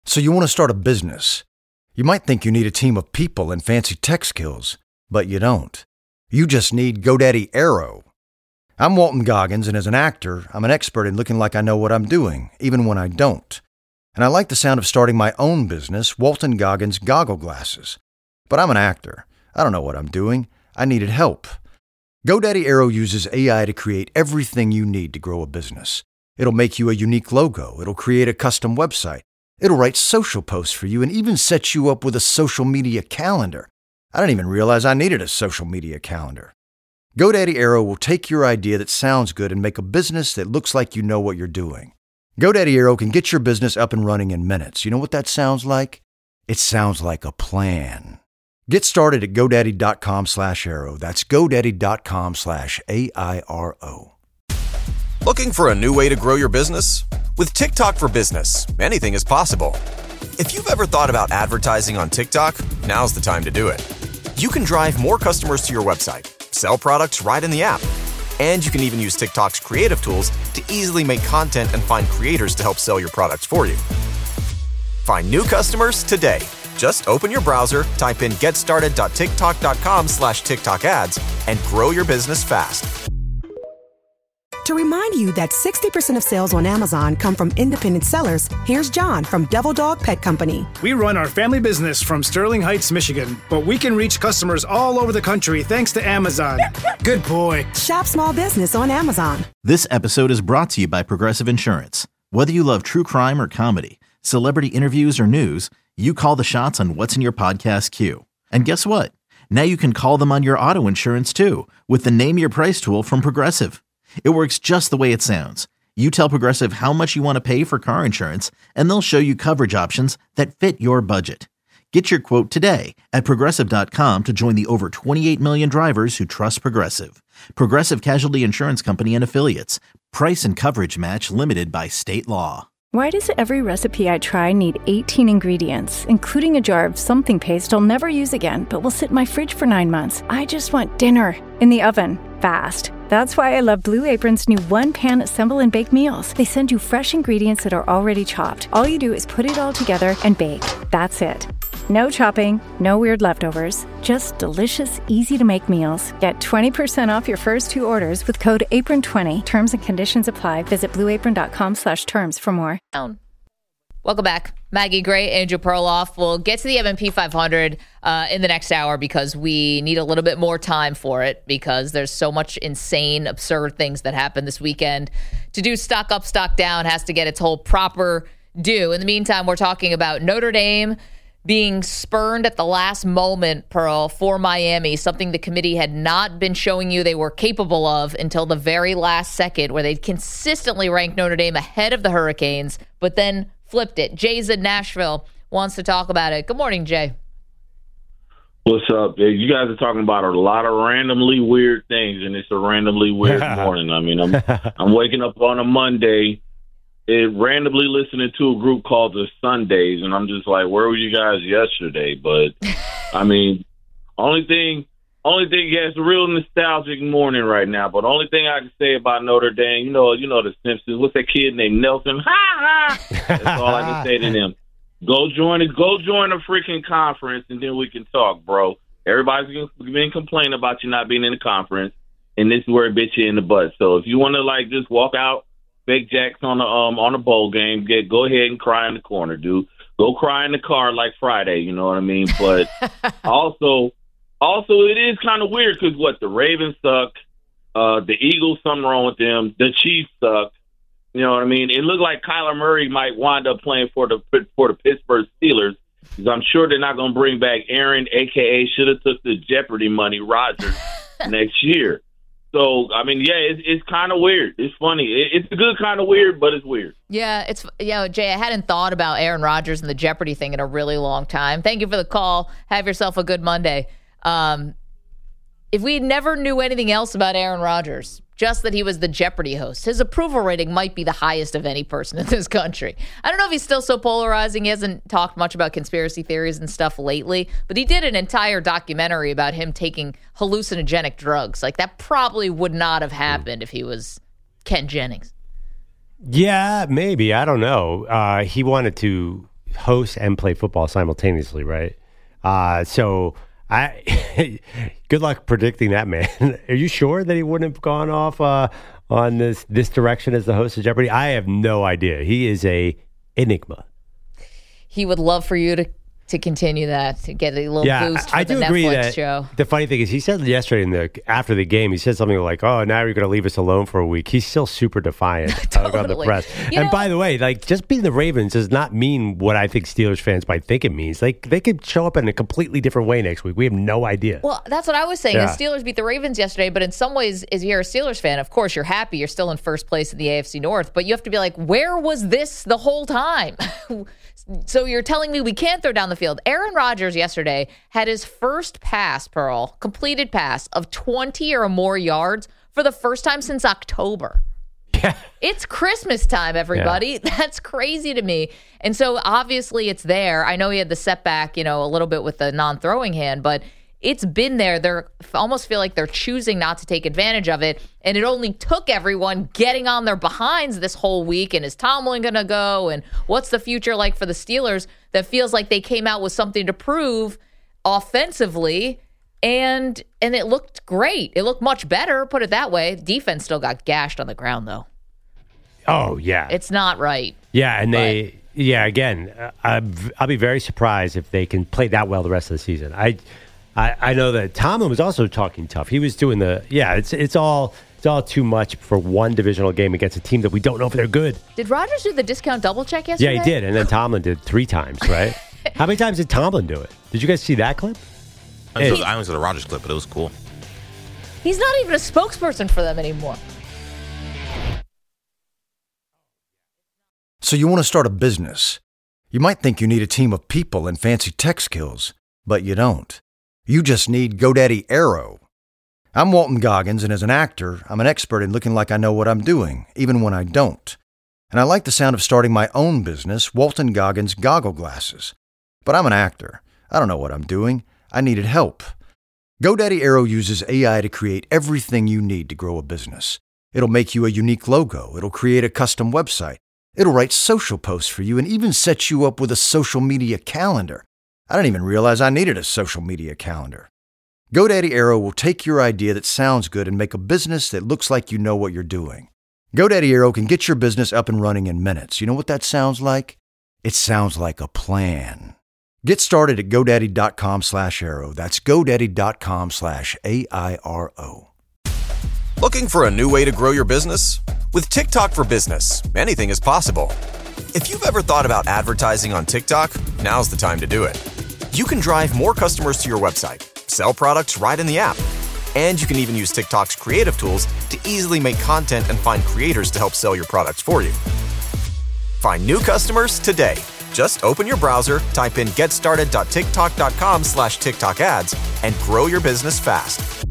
[SPEAKER 1] So you want to start a business. You might think you need a team of people and fancy tech skills, but you don't. You just need GoDaddy Aero. I'm Walton Goggins, and as an actor, I'm an expert in looking like I know what I'm doing, even when I don't. And I like the sound of starting my own business, Walton Goggins Goggle Glasses. But I'm an actor. I don't know what I'm doing. I needed help. GoDaddy Aero uses A I to create everything you need to grow a business. It'll make you a unique logo. It'll create a custom website. It'll write social posts for you and even set you up with a social media calendar. I didn't even realize I needed a social media calendar. GoDaddy Aero will take your idea that sounds good and make a business that looks like you know what you're doing. GoDaddy Aero can get your business up and running in minutes. You know what that sounds like? It sounds like a plan. Get started at GoDaddy.com slash Aero. That's GoDaddy.com slash A I R O.
[SPEAKER 2] Looking for a new way to grow your business? With TikTok for Business, anything is possible. If you've ever thought about advertising on TikTok, now's the time to do it. You can drive more customers to your website, sell products right in the app, and you can even use TikTok's creative tools to easily make content and find creators to help sell your products for you. Find new customers today. Just open your browser, type in getstarted.tiktok.com slash TikTok ads, and grow your business fast.
[SPEAKER 3] To remind you that sixty percent of sales on Amazon come from independent sellers, here's John from Devil Dog Pet Company.
[SPEAKER 4] We run our family business from Sterling Heights, Michigan, but we can reach customers all over the country thanks to Amazon. Good boy.
[SPEAKER 3] Shop small business on Amazon.
[SPEAKER 10] This episode is brought to you by Progressive Insurance. Whether you love true crime or comedy, celebrity interviews or news, you call the shots on what's in your podcast queue. And guess what? Now you can call them on your auto insurance too with the Name Your Price tool from Progressive. It works just the way it sounds. You tell Progressive how much you want to pay for car insurance, and they'll show you coverage options that fit your budget. Get your quote today at Progressive dot com to join the over twenty-eight million drivers who trust Progressive. Progressive Casualty Insurance Company and Affiliates. Price and coverage match limited by state law.
[SPEAKER 11] Why does every recipe I try need eighteen ingredients, including a jar of something paste I'll never use again, but will sit in my fridge for nine months? I just want dinner in the oven, fast. That's why I love Blue Apron's new one-pan assemble and bake meals. They send you fresh ingredients that are already chopped. All you do is put it all together and bake. That's it. No chopping, no weird leftovers, just delicious, easy-to-make meals. Get twenty percent off your first two orders with code apron twenty. Terms and conditions apply. Visit blueapron.com slash terms for more.
[SPEAKER 5] Welcome back. Maggie Gray, Andrew Perloff. We'll get to the M and P five hundred uh, in the next hour because we need a little bit more time for it because there's so much insane, absurd things that happened this weekend. To do stock up, stock down has to get its whole proper due. In the meantime, we're talking about Notre Dame being spurned at the last moment, Pearl, for Miami, something the committee had not been showing you they were capable of until the very last second, where they'd consistently ranked Notre Dame ahead of the Hurricanes, but then flipped it. Jay's in Nashville, wants to talk about it. Good morning, Jay.
[SPEAKER 16] What's up? You guys are talking about a lot of randomly weird things, and it's a randomly weird morning. I mean, I'm I'm waking up on a Monday, it randomly listening to a group called the Sundays, and I'm just like, where were you guys yesterday? But I mean, only thing, only thing, yeah, it's a real nostalgic morning right now. But the only thing I can say about Notre Dame, you know, you know the Simpsons. What's that kid named Nelson? Ha ha! That's all I can say to them. Go join it. Go join a freaking conference, and then we can talk, bro. Everybody's been complaining about you not being in the conference, and this is where it bit you in the butt. So if you want to like just walk out, fake jacks on a um on a bowl game, get go ahead and cry in the corner, dude. Go cry in the car like Friday. You know what I mean? But also, also it is kind of weird because what the Ravens suck, uh, the Eagles something wrong with them, the Chiefs suck. You know what I mean? It looked like Kyler Murray might wind up playing for the for the Pittsburgh Steelers because I'm sure they're not going to bring back Aaron, a k a should have took the Jeopardy money, Rodgers, next year. So, I mean, yeah, it's, it's kind of weird. It's funny. It, it's a good kind of weird, but it's weird.
[SPEAKER 5] Yeah, it's you know, Jay, I hadn't thought about Aaron Rodgers and the Jeopardy thing in a really long time. Thank you for the call. Have yourself a good Monday. Um, if we never knew anything else about Aaron Rodgers, just that he was the Jeopardy host, his approval rating might be the highest of any person in this country. I don't know if he's still so polarizing. He hasn't talked much about conspiracy theories and stuff lately, but he did an entire documentary about him taking hallucinogenic drugs. Like, that probably would not have happened if he was Ken Jennings.
[SPEAKER 6] Yeah, maybe. I don't know. Uh, he wanted to host and play football simultaneously, right? Uh, so I, good luck predicting that, man. Are you sure that he wouldn't have gone off uh, on this this direction as the host of Jeopardy? I have no idea. He is a enigma.
[SPEAKER 5] He would love for you to to continue that, to get a little
[SPEAKER 6] yeah,
[SPEAKER 5] boost for
[SPEAKER 6] I
[SPEAKER 5] the
[SPEAKER 6] do
[SPEAKER 5] Netflix
[SPEAKER 6] agree that
[SPEAKER 5] show.
[SPEAKER 6] The funny thing is, he said yesterday in the after the game, he said something like, "Oh, now you're going to leave us alone for a week." He's still super defiant
[SPEAKER 5] totally.
[SPEAKER 6] on the press.
[SPEAKER 5] You
[SPEAKER 6] and
[SPEAKER 5] know,
[SPEAKER 6] by the way, like just being the Ravens does not mean what I think Steelers fans might think it means. Like they could show up in a completely different way next week. We have no idea.
[SPEAKER 5] Well, that's what I was saying.
[SPEAKER 6] Yeah.
[SPEAKER 5] The Steelers beat the Ravens yesterday, but in some ways, as you're a Steelers fan, of course you're happy. You're still in first place in the A F C North, but you have to be like, where was this the whole time? So you're telling me we can't throw down the field. Aaron Rodgers yesterday had his first pass, Pearl, completed pass of twenty or more yards for the first time since October.
[SPEAKER 6] Yeah.
[SPEAKER 5] It's Christmas time, everybody. Yeah. That's crazy to me. And so obviously it's there. I know he had the setback, you know, a little bit with the non-throwing hand, but it's been there. They're almost feel like they're choosing not to take advantage of it. And it only took everyone getting on their behinds this whole week. And is Tomlin going to go? And what's the future like for the Steelers? That feels like they came out with something to prove offensively. And and it looked great. It looked much better, put it that way. Defense still got gashed on the ground, though.
[SPEAKER 6] Oh, yeah.
[SPEAKER 5] It's not right.
[SPEAKER 6] Yeah, and
[SPEAKER 5] but.
[SPEAKER 6] they, yeah, again, uh, I'll be very surprised if they can play that well the rest of the season. I I, I know that Tomlin was also talking tough. He was doing the, yeah, it's it's all it's all too much for one divisional game against a team that we don't know if they're good.
[SPEAKER 5] Did Rodgers do the discount double check yesterday?
[SPEAKER 6] Yeah, he did. And then Tomlin did three times, right? How many times did Tomlin do it? Did you guys see that clip?
[SPEAKER 7] I only hey. saw the Rodgers clip, but it was cool.
[SPEAKER 5] He's not even a spokesperson for them anymore.
[SPEAKER 1] So you want to start a business. You might think you need a team of people and fancy tech skills, but you don't. You just need GoDaddy Aero. I'm Walton Goggins, and as an actor, I'm an expert in looking like I know what I'm doing, even when I don't. And I like the sound of starting my own business, Walton Goggins Goggle Glasses. But I'm an actor. I don't know what I'm doing. I needed help. GoDaddy Aero uses A I to create everything you need to grow a business. It'll make you a unique logo. It'll create a custom website. It'll write social posts for you and even set you up with a social media calendar. I didn't even realize I needed a social media calendar. GoDaddy Aero will take your idea that sounds good and make a business that looks like you know what you're doing. GoDaddy Aero can get your business up and running in minutes. You know what that sounds like? It sounds like a plan. Get started at GoDaddy.com slash Aero. That's GoDaddy.com slash A I R O.
[SPEAKER 2] Looking for a new way to grow your business? With TikTok for Business, anything is possible. If you've ever thought about advertising on TikTok, now's the time to do it. You can drive more customers to your website, sell products right in the app, and you can even use TikTok's creative tools to easily make content and find creators to help sell your products for you. Find new customers today. Just open your browser, type in getstarted.tiktok.com slash TikTok ads, and grow your business fast.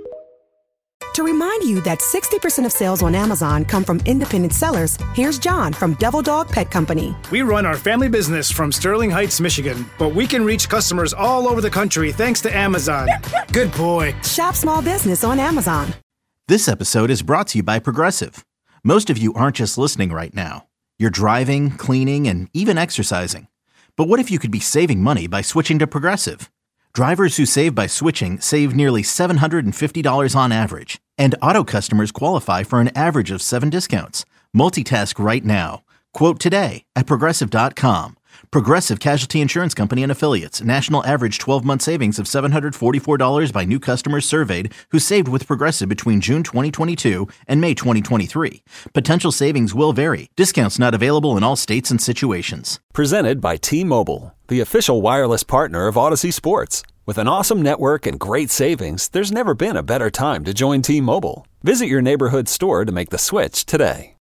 [SPEAKER 3] To remind you that sixty percent of sales on Amazon come from independent sellers, here's John from Devil Dog Pet Company.
[SPEAKER 4] We run our family business from Sterling Heights, Michigan, but we can reach customers all over the country thanks to Amazon. Good boy.
[SPEAKER 3] Shop small business on Amazon.
[SPEAKER 10] This episode is brought to you by Progressive. Most of you aren't just listening right now. You're driving, cleaning, and even exercising. But what if you could be saving money by switching to Progressive? Drivers who save by switching save nearly seven hundred fifty dollars on average. And auto customers qualify for an average of seven discounts. Multitask right now. Quote today at Progressive dot com. Progressive Casualty Insurance Company and Affiliates. National average twelve-month savings of seven hundred forty-four dollars by new customers surveyed who saved with Progressive between June twenty twenty-two and May twenty twenty-three. Potential savings will vary. Discounts not available in all states and situations.
[SPEAKER 17] Presented by T-Mobile, the official wireless partner of Odyssey Sports. With an awesome network and great savings, there's never been a better time to join T-Mobile. Visit your neighborhood store to make the switch today.